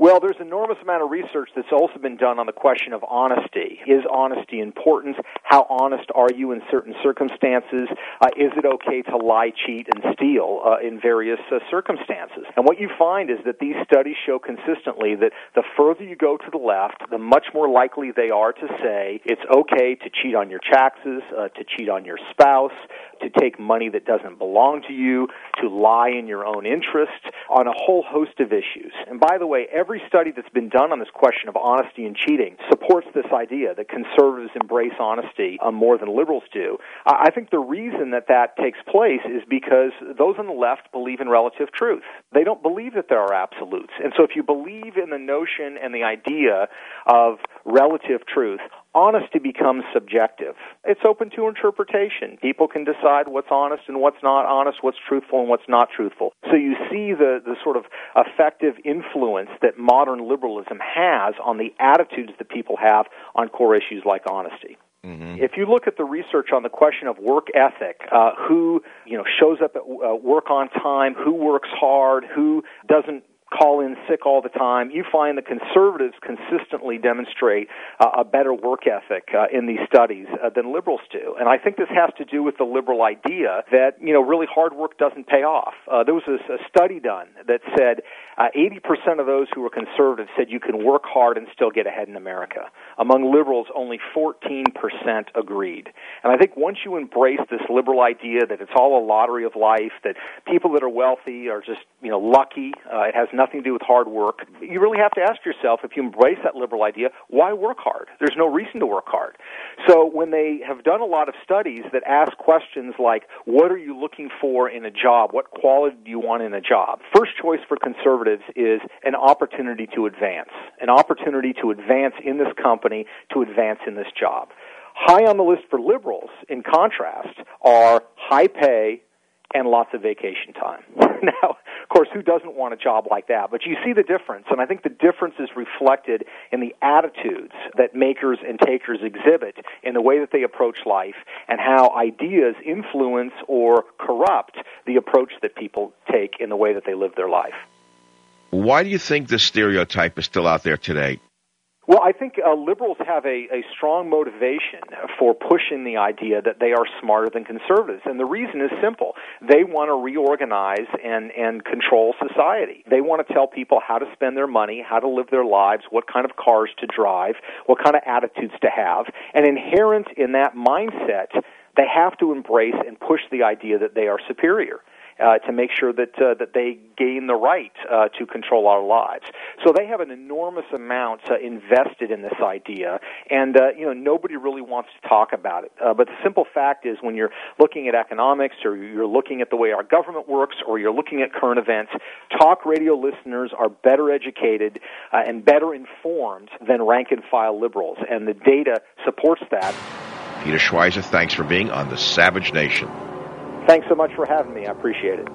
Well, there's an enormous amount of research that's also been done on the question of honesty. Is honesty important? How honest are you in certain circumstances? Uh, is it okay to lie, cheat, and steal uh, in various uh, circumstances? And what you find is that these studies show consistently that the further you go to the left, the much more likely they are to say it's okay to cheat on your taxes, uh, to cheat on your spouse, to take money that doesn't belong to you, to lie in your own interest, on a whole host of issues. And by the way, every study that's been done on this question of honesty and cheating supports this idea that conservatives embrace honesty uh, more than liberals do. I think the reason that that takes place is because those on the left believe in relative truth. They don't believe that there are absolutes. And so if you believe in the notion and the idea of relative truth, honesty becomes subjective. It's open to interpretation. People can decide what's honest and what's not honest, what's truthful and what's not truthful. So you see the, the sort of effective influence that modern liberalism has on the attitudes that people have on core issues like honesty. Mm-hmm. If you look at the research on the question of work ethic, uh, who you know shows up at uh, work on time, who works hard, who doesn't call in sick all the time, you find that conservatives consistently demonstrate uh, a better work ethic uh, in these studies uh, than liberals do. And I think this has to do with the liberal idea that, you know, really hard work doesn't pay off. Uh, there was a, a study done that said uh, eighty percent of those who were conservative said you can work hard and still get ahead in America. Among liberals, only fourteen percent agreed. And I think once you embrace this liberal idea that it's all a lottery of life, that people that are wealthy are just, you know, lucky, uh, it has nothing to do with hard work, you really have to ask yourself, if you embrace that liberal idea, why work hard? There's no reason to work hard. So when they have done a lot of studies that ask questions like, what are you looking for in a job? What quality do you want in a job? First choice for conservatives is an opportunity to advance, an opportunity to advance in this company, to advance in this job. High on the list for liberals, in contrast, are high pay and lots of vacation time. Now, of course, who doesn't want a job like that? But you see the difference, and I think the difference is reflected in the attitudes that makers and takers exhibit in the way that they approach life and how ideas influence or corrupt the approach that people take in the way that they live their life. Why do you think this stereotype is still out there today? Well, I think uh, liberals have a, a strong motivation for pushing the idea that they are smarter than conservatives. And the reason is simple. They want to reorganize and, and control society. They want to tell people how to spend their money, how to live their lives, what kind of cars to drive, what kind of attitudes to have. And inherent in that mindset, they have to embrace and push the idea that they are superior. Uh, to make sure that uh, that they gain the right uh, to control our lives. So they have an enormous amount uh, invested in this idea, and uh, you know nobody really wants to talk about it. Uh, but the simple fact is, when you're looking at economics, or you're looking at the way our government works, or you're looking at current events, talk radio listeners are better educated uh, and better informed than rank-and-file liberals, and the data supports that. Peter Schweizer, thanks for being on the Savage Nation. Thanks so much for having me. I appreciate it.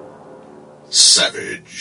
Savage.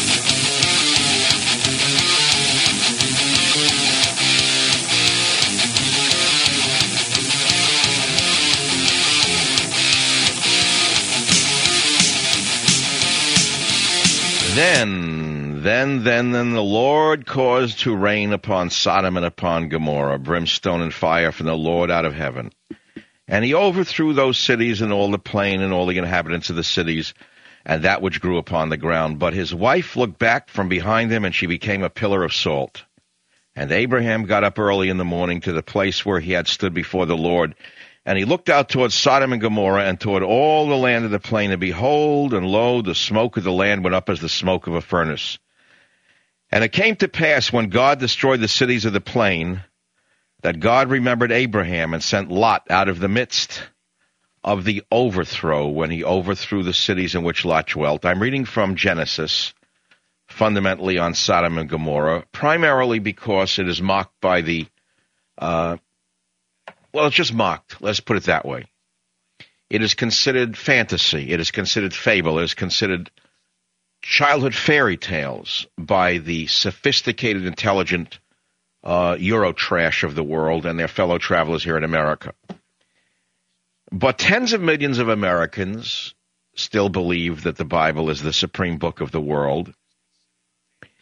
Then, then, then, then the Lord caused to rain upon Sodom and upon Gomorrah, brimstone and fire from the Lord out of heaven. And he overthrew those cities and all the plain and all the inhabitants of the cities and that which grew upon the ground. But his wife looked back from behind him, and she became a pillar of salt. And Abraham got up early in the morning to the place where he had stood before the Lord. And he looked out toward Sodom and Gomorrah and toward all the land of the plain. And behold, and lo, the smoke of the land went up as the smoke of a furnace. And it came to pass, when God destroyed the cities of the plain, that God remembered Abraham and sent Lot out of the midst of the overthrow, when he overthrew the cities in which Lot dwelt. I'm reading from Genesis, fundamentally on Sodom and Gomorrah, primarily because it is mocked by the, uh, well, it's just mocked. Let's put it that way. It is considered fantasy. It is considered fable. It is considered childhood fairy tales by the sophisticated, intelligent Uh, Eurotrash of the world and their fellow travelers here in America. But tens of millions of Americans still believe that the Bible is the supreme book of the world.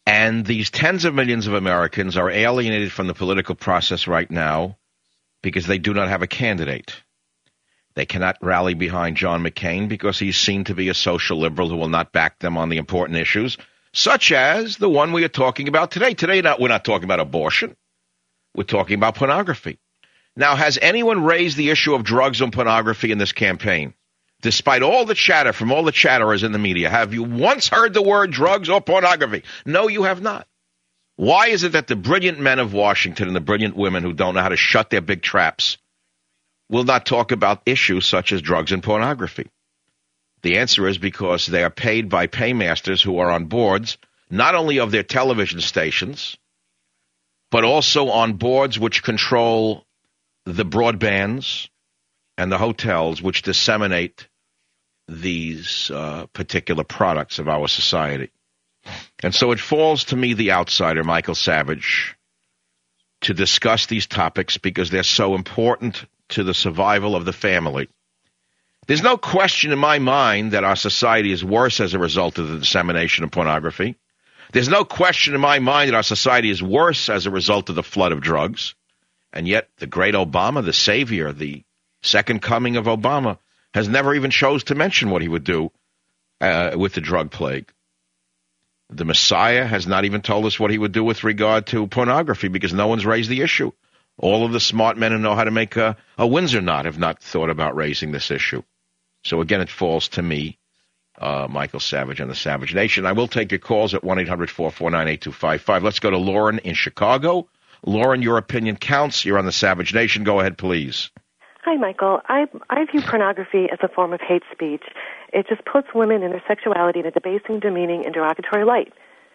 And these tens of millions of Americans are alienated from the political process right now because they do not have a candidate. They cannot rally behind John McCain because he's seen to be a social liberal who will not back them on the important issues, such as the one we are talking about today. Today, not, we're not talking about abortion. We're talking about pornography. Now, has anyone raised the issue of drugs and pornography in this campaign? Despite all the chatter from all the chatterers in the media, have you once heard the word drugs or pornography? No, you have not. Why is it that the brilliant men of Washington and the brilliant women who don't know how to shut their big traps will not talk about issues such as drugs and pornography? The answer is because they are paid by paymasters who are on boards, not only of their television stations, but also on boards which control the broadbands and the hotels which disseminate these uh, particular products of our society. And so it falls to me, the outsider, Michael Savage, to discuss these topics because they're so important to the survival of the family. There's no question in my mind that our society is worse as a result of the dissemination of pornography. There's no question in my mind that our society is worse as a result of the flood of drugs. And yet the great Obama, the savior, the second coming of Obama, has never even chose to mention what he would do uh, with the drug plague. The Messiah has not even told us what he would do with regard to pornography because no one's raised the issue. All of the smart men who know how to make a, a Windsor knot have not thought about raising this issue. So again, it falls to me, uh, Michael Savage and the Savage Nation. I will take your calls at one eight hundred four four nine eight two five five. Let's go to Lauren in Chicago. Lauren, your opinion counts. You're on the Savage Nation. Go ahead, please. Hi, Michael. I I view pornography as a form of hate speech. It just puts women and their sexuality in a debasing, demeaning, and derogatory light.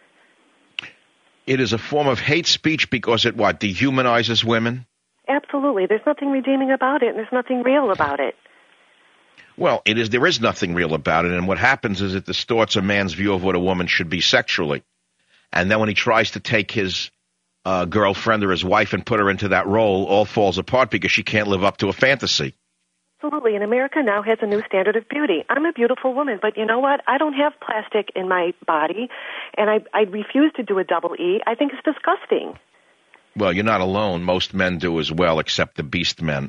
It is a form of hate speech because it, what, dehumanizes women? Absolutely. There's nothing redeeming about it, and there's nothing real about it. Well, it is. There is nothing real about it, and what happens is it distorts a man's view of what a woman should be sexually. And then when he tries to take his uh, girlfriend or his wife and put her into that role, all falls apart because she can't live up to a fantasy. Absolutely, and America now has a new standard of beauty. I'm a beautiful woman, but you know what? I don't have plastic in my body, and I, I refuse to do a double E. I think it's disgusting. Well, you're not alone. Most men do as well, except the beast men.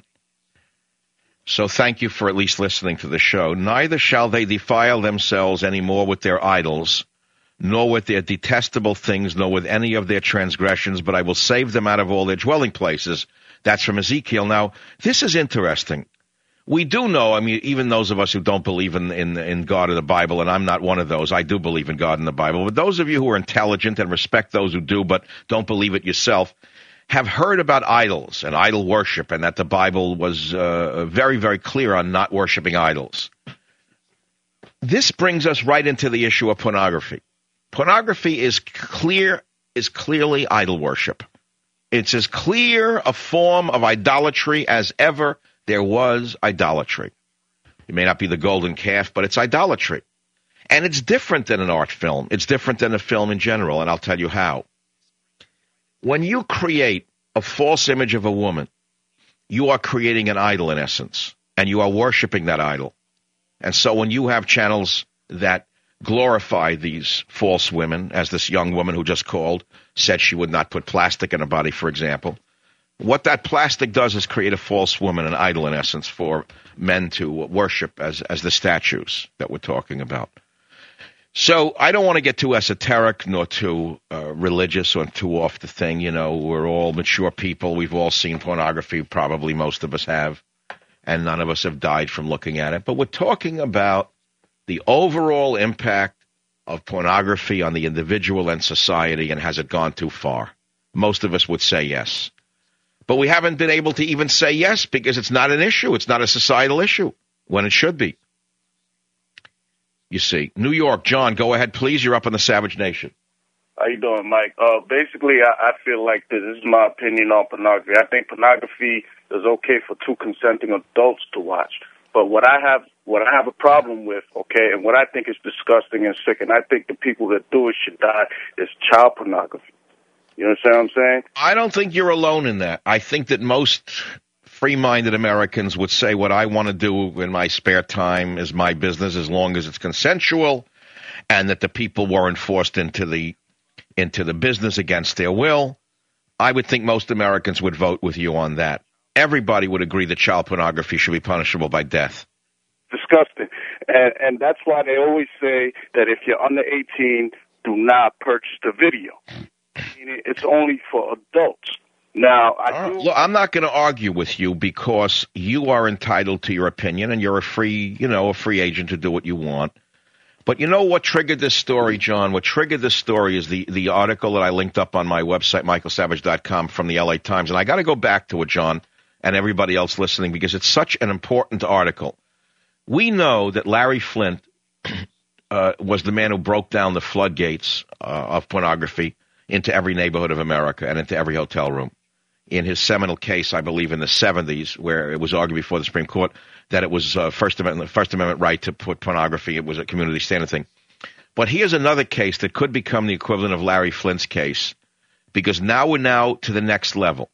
So thank you for at least listening to the show. Neither shall they defile themselves any more with their idols, nor with their detestable things, nor with any of their transgressions, but I will save them out of all their dwelling places. That's from Ezekiel. Now, this is interesting. We do know, I mean, even those of us who don't believe in, in in God or the Bible, and I'm not one of those, I do believe in God and the Bible, but those of you who are intelligent and respect those who do but don't believe it yourself, have heard about idols and idol worship, and that the Bible was uh, very, very clear on not worshiping idols. This brings us right into the issue of pornography. Pornography is clear, is clearly idol worship. It's as clear a form of idolatry as ever there was idolatry. It may not be the golden calf, but it's idolatry. And it's different than an art film. It's different than a film in general, and I'll tell you how. When you create a false image of a woman, you are creating an idol in essence, and you are worshiping that idol. And so when you have channels that glorify these false women, as this young woman who just called said she would not put plastic in her body, for example, what that plastic does is create a false woman, an idol in essence, for men to worship as, as the statues that we're talking about. So I don't want to get too esoteric nor too uh, religious or too off the thing. You know, we're all mature people. We've all seen pornography. Probably most of us have. And none of us have died from looking at it. But we're talking about the overall impact of pornography on the individual and society, and has it gone too far? Most of us would say yes. But we haven't been able to even say yes because it's not an issue. It's not a societal issue when it should be. You see. New York, John, go ahead, please. You're up on the Savage Nation. How you doing, Mike? Uh, basically, I, I feel like this. This is my opinion on pornography. I think pornography is okay for two consenting adults to watch. But what I have what I have a problem with, okay, and what I think is disgusting and sick, and I think the people that do it should die, is child pornography. You understand what I'm saying? I don't think you're alone in that. I think that most free-minded Americans would say what I want to do in my spare time is my business as long as it's consensual, and that the people weren't forced into the into the business against their will, I would think most Americans would vote with you on that. Everybody would agree that child pornography should be punishable by death. Disgusting. And, and that's why they always say that if you're under eighteen, do not purchase the video. It's only for adults. Now, I do... Look, I'm not going to argue with you because you are entitled to your opinion and you're a free, you know, a free agent to do what you want. But you know what triggered this story, John? What triggered this story is the, the article that I linked up on my website, michael savage dot com, from the L A Times. And I got to go back to it, John, and everybody else listening, because it's such an important article. We know that Larry Flint uh, was the man who broke down the floodgates uh, of pornography into every neighborhood of America and into every hotel room. In his seminal case, I believe in the seventies, where it was argued before the Supreme Court that it was uh, First Amendment, First Amendment right to put pornography. It was a community standard thing. But here's another case that could become the equivalent of Larry Flint's case, because now we're now to the next level.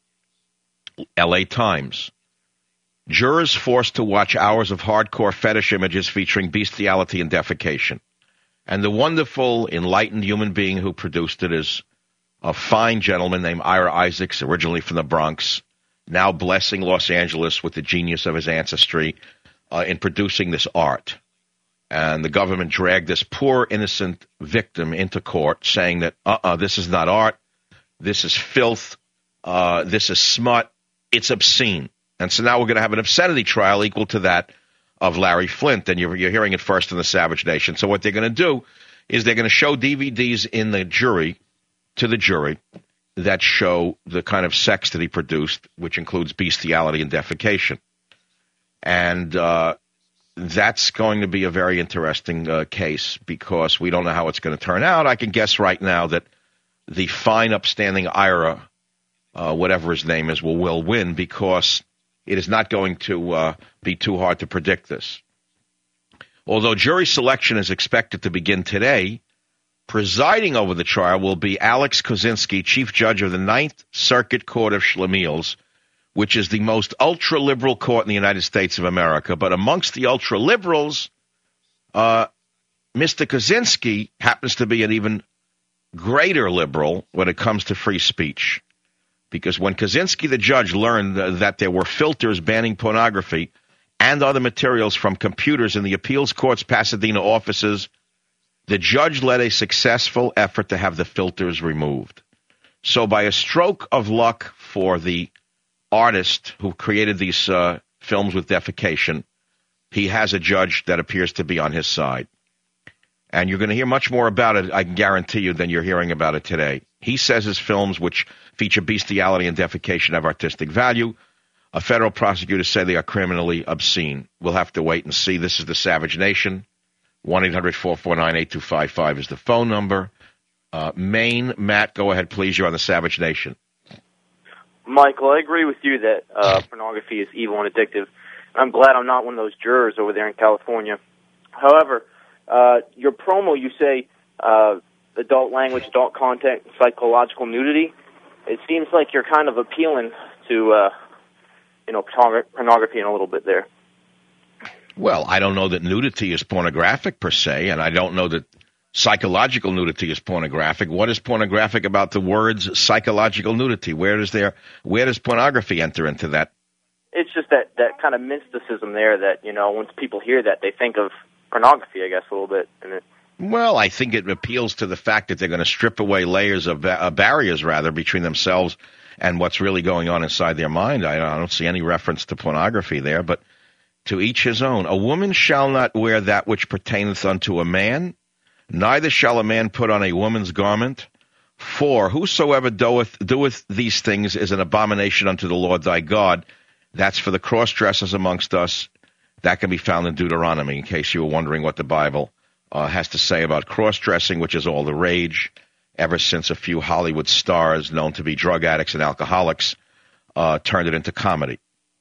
L A Times. Jurors forced to watch hours of hardcore fetish images featuring bestiality and defecation. And the wonderful, enlightened human being who produced it is a fine gentleman named Ira Isaacs, originally from the Bronx, now blessing Los Angeles with the genius of his ancestry uh, in producing this art. And the government dragged this poor, innocent victim into court, saying that, uh-uh, this is not art, this is filth, uh, this is smut, it's obscene. And so now we're going to have an obscenity trial equal to that of Larry Flint, and you're, you're hearing it first in the Savage Nation. So what they're going to do is they're going to show D V Ds in the jury, to the jury, that show the kind of sex that he produced, which includes bestiality and defecation. And uh, that's going to be a very interesting uh, case, because we don't know how it's going to turn out. I can guess right now that the fine, upstanding Ira, uh, whatever his name is, will, will win, because it is not going to uh, be too hard to predict this. Although jury selection is expected to begin today, presiding over the trial will be Alex Kozinski, Chief Judge of the Ninth Circuit Court of Schlemiels, which is the most ultra-liberal court in the United States of America. But amongst the ultra-liberals, uh, Mister Kozinski happens to be an even greater liberal when it comes to free speech. Because when Kozinski, the judge, learned uh, that there were filters banning pornography and other materials from computers in the appeals court's Pasadena offices, the judge led a successful effort to have the filters removed. So by a stroke of luck for the artist who created these uh, films with defecation, he has a judge that appears to be on his side. And you're going to hear much more about it, I can guarantee you, than you're hearing about it today. He says his films, which feature bestiality and defecation, have artistic value. A federal prosecutor said they are criminally obscene. We'll have to wait and see. This is the Savage Nation. one eight hundred four four nine eight two five five is the phone number. Uh, Maine, Matt, go ahead, please. You're on the Savage Nation. Michael, I agree with you that uh, pornography is evil and addictive. I'm glad I'm not one of those jurors over there in California. However, uh, your promo, you say uh, adult language, adult content, psychological nudity. It seems like you're kind of appealing to, uh, you know, pornography in a little bit there. Well, I don't know that nudity is pornographic per se, and I don't know that psychological nudity is pornographic. What is pornographic about the words psychological nudity? Where does there, where does pornography enter into that? It's just that, that kind of mysticism there that, you know, once people hear that, they think of pornography, I guess, a little bit. And it, Well, I think it appeals to the fact that they're going to strip away layers of uh, barriers, rather, between themselves and what's really going on inside their mind. I, I don't see any reference to pornography there, but to each his own. A woman shall not wear that which pertaineth unto a man, neither shall a man put on a woman's garment. For whosoever doeth, doeth these things is an abomination unto the Lord thy God. That's for the cross-dressers amongst us. That can be found in Deuteronomy, in case you were wondering what the Bible uh, has to say about cross-dressing, which is all the rage ever since a few Hollywood stars known to be drug addicts and alcoholics uh, turned it into comedy.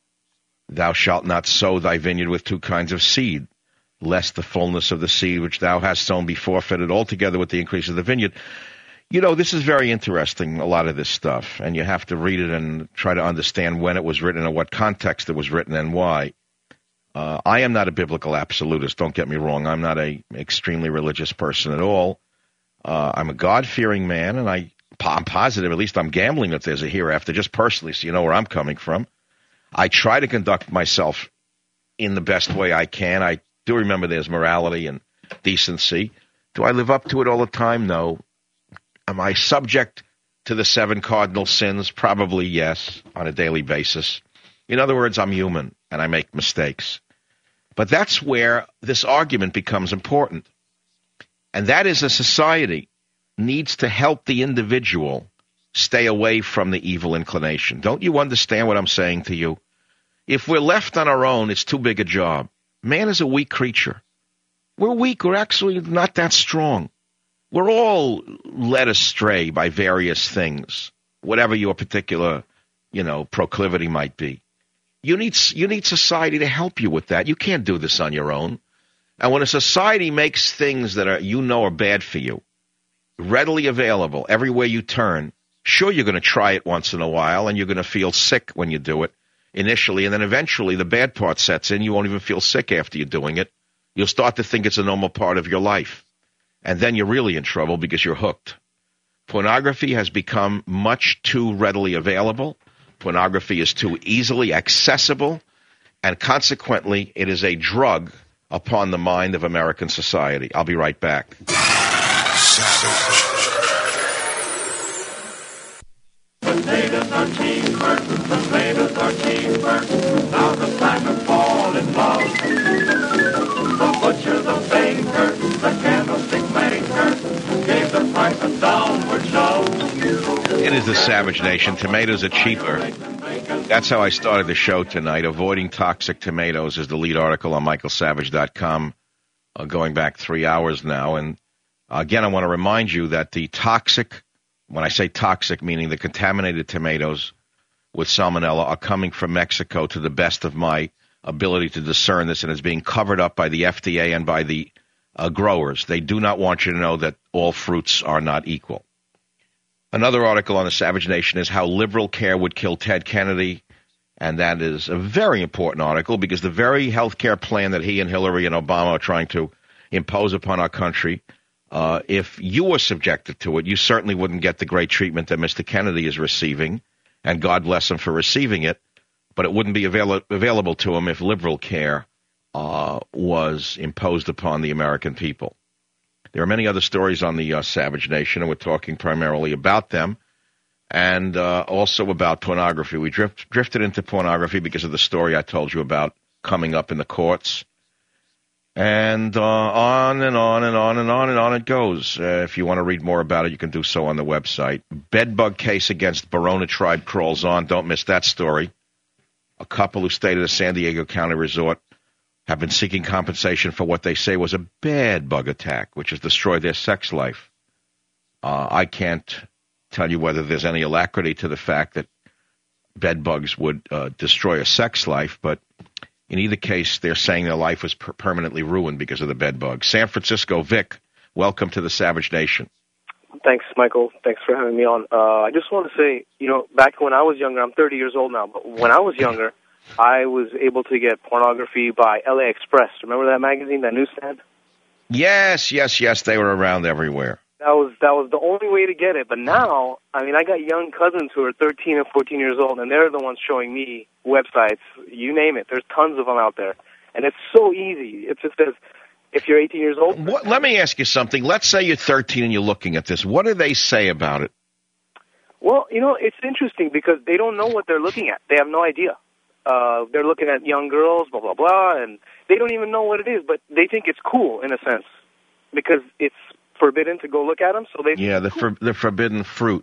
Thou shalt not sow thy vineyard with two kinds of seed, lest the fullness of the seed which thou hast sown be forfeited altogether with the increase of the vineyard. You know, this is very interesting, a lot of this stuff, and you have to read it and try to understand when it was written and what context it was written and why. Uh, I am not a biblical absolutist, don't get me wrong. I'm not an extremely religious person at all. Uh, I'm a God-fearing man, and I, I'm positive, at least I'm gambling that there's a hereafter, just personally, so you know where I'm coming from. I try to conduct myself in the best way I can. I do remember there's morality and decency. Do I live up to it all the time? No. Am I subject to the seven cardinal sins? Probably yes, on a daily basis. In other words, I'm human, and I make mistakes. But that's where this argument becomes important. And that is a society needs to help the individual stay away from the evil inclination. Don't you understand what I'm saying to you? If we're left on our own, it's too big a job. Man is a weak creature. We're weak. We're actually not that strong. We're all led astray by various things, whatever your particular, you know, proclivity might be. You need you need society to help you with that. You can't do this on your own. And when a society makes things that are you know are bad for you readily available everywhere you turn, sure, you're going to try it once in a while, and you're going to feel sick when you do it initially, and then eventually the bad part sets in. You won't even feel sick after you're doing it. You'll start to think it's a normal part of your life. And then you're really in trouble because you're hooked. Pornography has become much too readily available. Pornography is too easily accessible. And consequently, it is a drug upon the mind of American society. I'll be right back. Potatoes are cheaper, potatoes are cheaper. Now the time to fall in love. The butcher, the baker, the candlestick maker gave the price a downward shove. It is the Savage Nation. Tomatoes are cheaper. That's how I started the show tonight. Avoiding toxic tomatoes is the lead article on michael savage dot com, uh, going back three hours now. And uh, again, I want to remind you that the toxic, when I say toxic, meaning the contaminated tomatoes with salmonella, are coming from Mexico to the best of my ability to discern this, and is being covered up by the F D A and by the uh, growers. They do not want you to know that all fruits are not equal. Another article on the Savage Nation is how liberal care would kill Ted Kennedy, and that is a very important article because the very health care plan that he and Hillary and Obama are trying to impose upon our country, uh, if you were subjected to it, you certainly wouldn't get the great treatment that Mister Kennedy is receiving, and God bless him for receiving it, but it wouldn't be avail- available to him if liberal care uh, was imposed upon the American people. There are many other stories on the uh, Savage Nation, and we're talking primarily about them, and uh, also about pornography. We drift, drifted into pornography because of the story I told you about coming up in the courts, and uh, on and on and on and on and on it goes. Uh, if you want to read more about it, you can do so on the website. Bedbug case against Barona tribe crawls on. Don't miss that story. A couple who stayed at a San Diego County resort have been seeking compensation for what they say was a bad bug attack, which has destroyed their sex life. Uh, I can't tell you whether there's any alacrity to the fact that bed bugs would uh, destroy a sex life, but in either case, they're saying their life was per- permanently ruined because of the bed bug. San Francisco, Vic, welcome to the Savage Nation. Thanks, Michael. Thanks for having me on. Uh, I just want to say, you know, back when I was younger, I'm thirty years old now, but when I was younger, I was able to get pornography by L A Express. Remember that magazine, that newsstand? Yes, yes, yes. They were around everywhere. That was that was the only way to get it. But now, I mean, I got young cousins who are thirteen and fourteen years old, and they're the ones showing me websites. You name it. There's tons of them out there. And it's so easy. It just says, if you're eighteen years old. What, let me ask you something. Let's say you're thirteen and you're looking at this. What do they say about it? Well, you know, it's interesting because they don't know what they're looking at. They have no idea. Uh, they're looking at young girls, blah, blah, blah, and they don't even know what it is, but they think it's cool in a sense because it's forbidden to go look at them. So they Yeah, the, for, the forbidden fruit.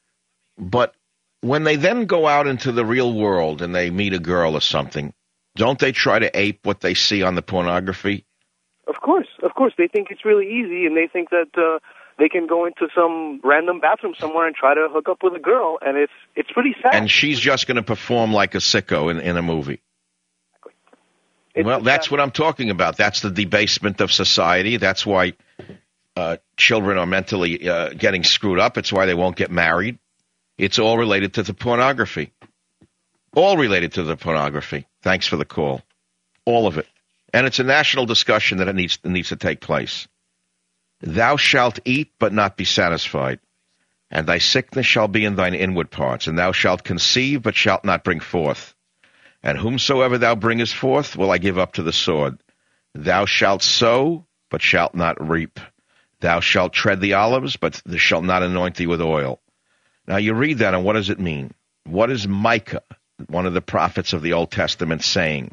But when they then go out into the real world and they meet a girl or something, don't they try to ape what they see on the pornography? Of course, of course. They think it's really easy, and they think that uh, they can go into some random bathroom somewhere and try to hook up with a girl, and it's it's pretty sad. And she's just going to perform like a sicko in, in a movie. Exactly. Well, that's what I'm talking about. That's the debasement of society. That's why uh, children are mentally uh, getting screwed up. It's why they won't get married. It's all related to the pornography. All related to the pornography. Thanks for the call. All of it. And it's a national discussion that it needs, it needs to take place. Thou shalt eat, but not be satisfied. And thy sickness shall be in thine inward parts. And thou shalt conceive, but shalt not bring forth. And whomsoever thou bringest forth will I give up to the sword. Thou shalt sow, but shalt not reap. Thou shalt tread the olives, but thou shalt not anoint thee with oil. Now you read that, and what does it mean? What is Micah, one of the prophets of the Old Testament, saying?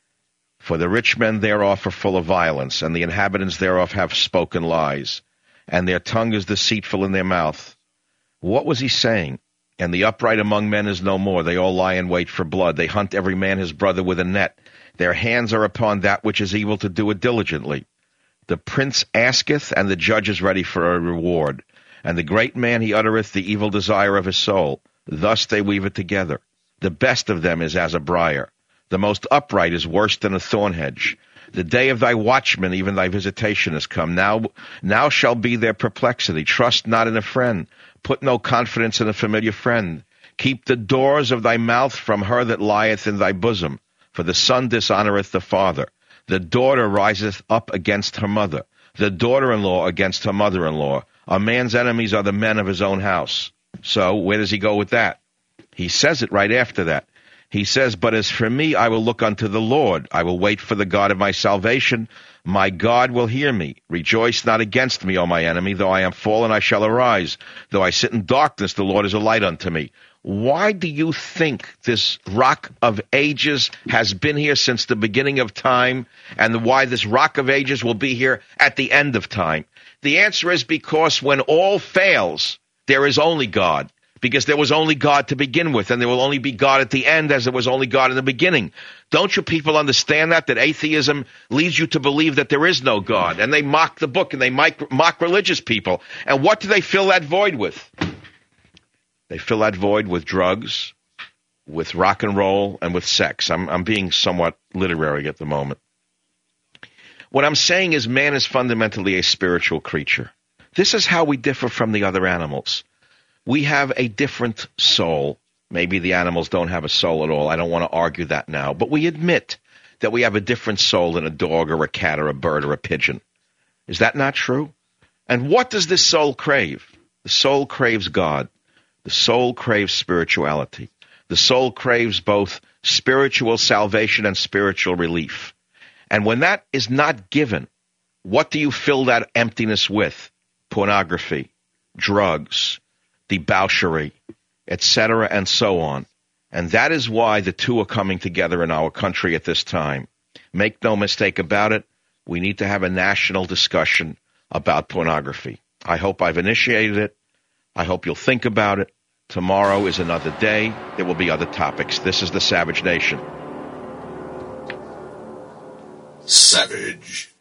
For the rich men thereof are full of violence, and the inhabitants thereof have spoken lies, and their tongue is deceitful in their mouth. What was he saying? And the upright among men is no more. They all lie in wait for blood. They hunt every man his brother with a net. Their hands are upon that which is evil to do it diligently. The prince asketh, and the judge is ready for a reward. And the great man, he uttereth the evil desire of his soul. Thus they weave it together. The best of them is as a briar. The most upright is worse than a thorn hedge. The day of thy watchman, even thy visitation, is come. Now, now shall be their perplexity. Trust not in a friend. Put no confidence in a familiar friend. Keep the doors of thy mouth from her that lieth in thy bosom. For the son dishonoureth the father. The daughter riseth up against her mother. The daughter-in-law against her mother-in-law. A man's enemies are the men of his own house. So where does he go with that? He says it right after that. He says, but as for me, I will look unto the Lord. I will wait for the God of my salvation. My God will hear me. Rejoice not against me, O my enemy. Though I am fallen, I shall arise. Though I sit in darkness, the Lord is a light unto me. Why do you think this rock of ages has been here since the beginning of time, and why this rock of ages will be here at the end of time? The answer is because when all fails, there is only God. Because there was only God to begin with, and there will only be God at the end as there was only God in the beginning. Don't you people understand that? That atheism leads you to believe that there is no God, and they mock the book, and they mock, mock religious people. And what do they fill that void with? They fill that void with drugs, with rock and roll, and with sex. I'm, I'm being somewhat literary at the moment. What I'm saying is man is fundamentally a spiritual creature. This is how we differ from the other animals. We have a different soul. Maybe the animals don't have a soul at all. I don't want to argue that now. But we admit that we have a different soul than a dog or a cat or a bird or a pigeon. Is that not true? And what does this soul crave? The soul craves God. The soul craves spirituality. The soul craves both spiritual salvation and spiritual relief. And when that is not given, what do you fill that emptiness with? Pornography, drugs, debauchery, et cetera, and so on. And that is why the two are coming together in our country at this time. Make no mistake about it, we need to have a national discussion about pornography. I hope I've initiated it. I hope you'll think about it. Tomorrow is another day. There will be other topics. This is the Savage Nation. Savage.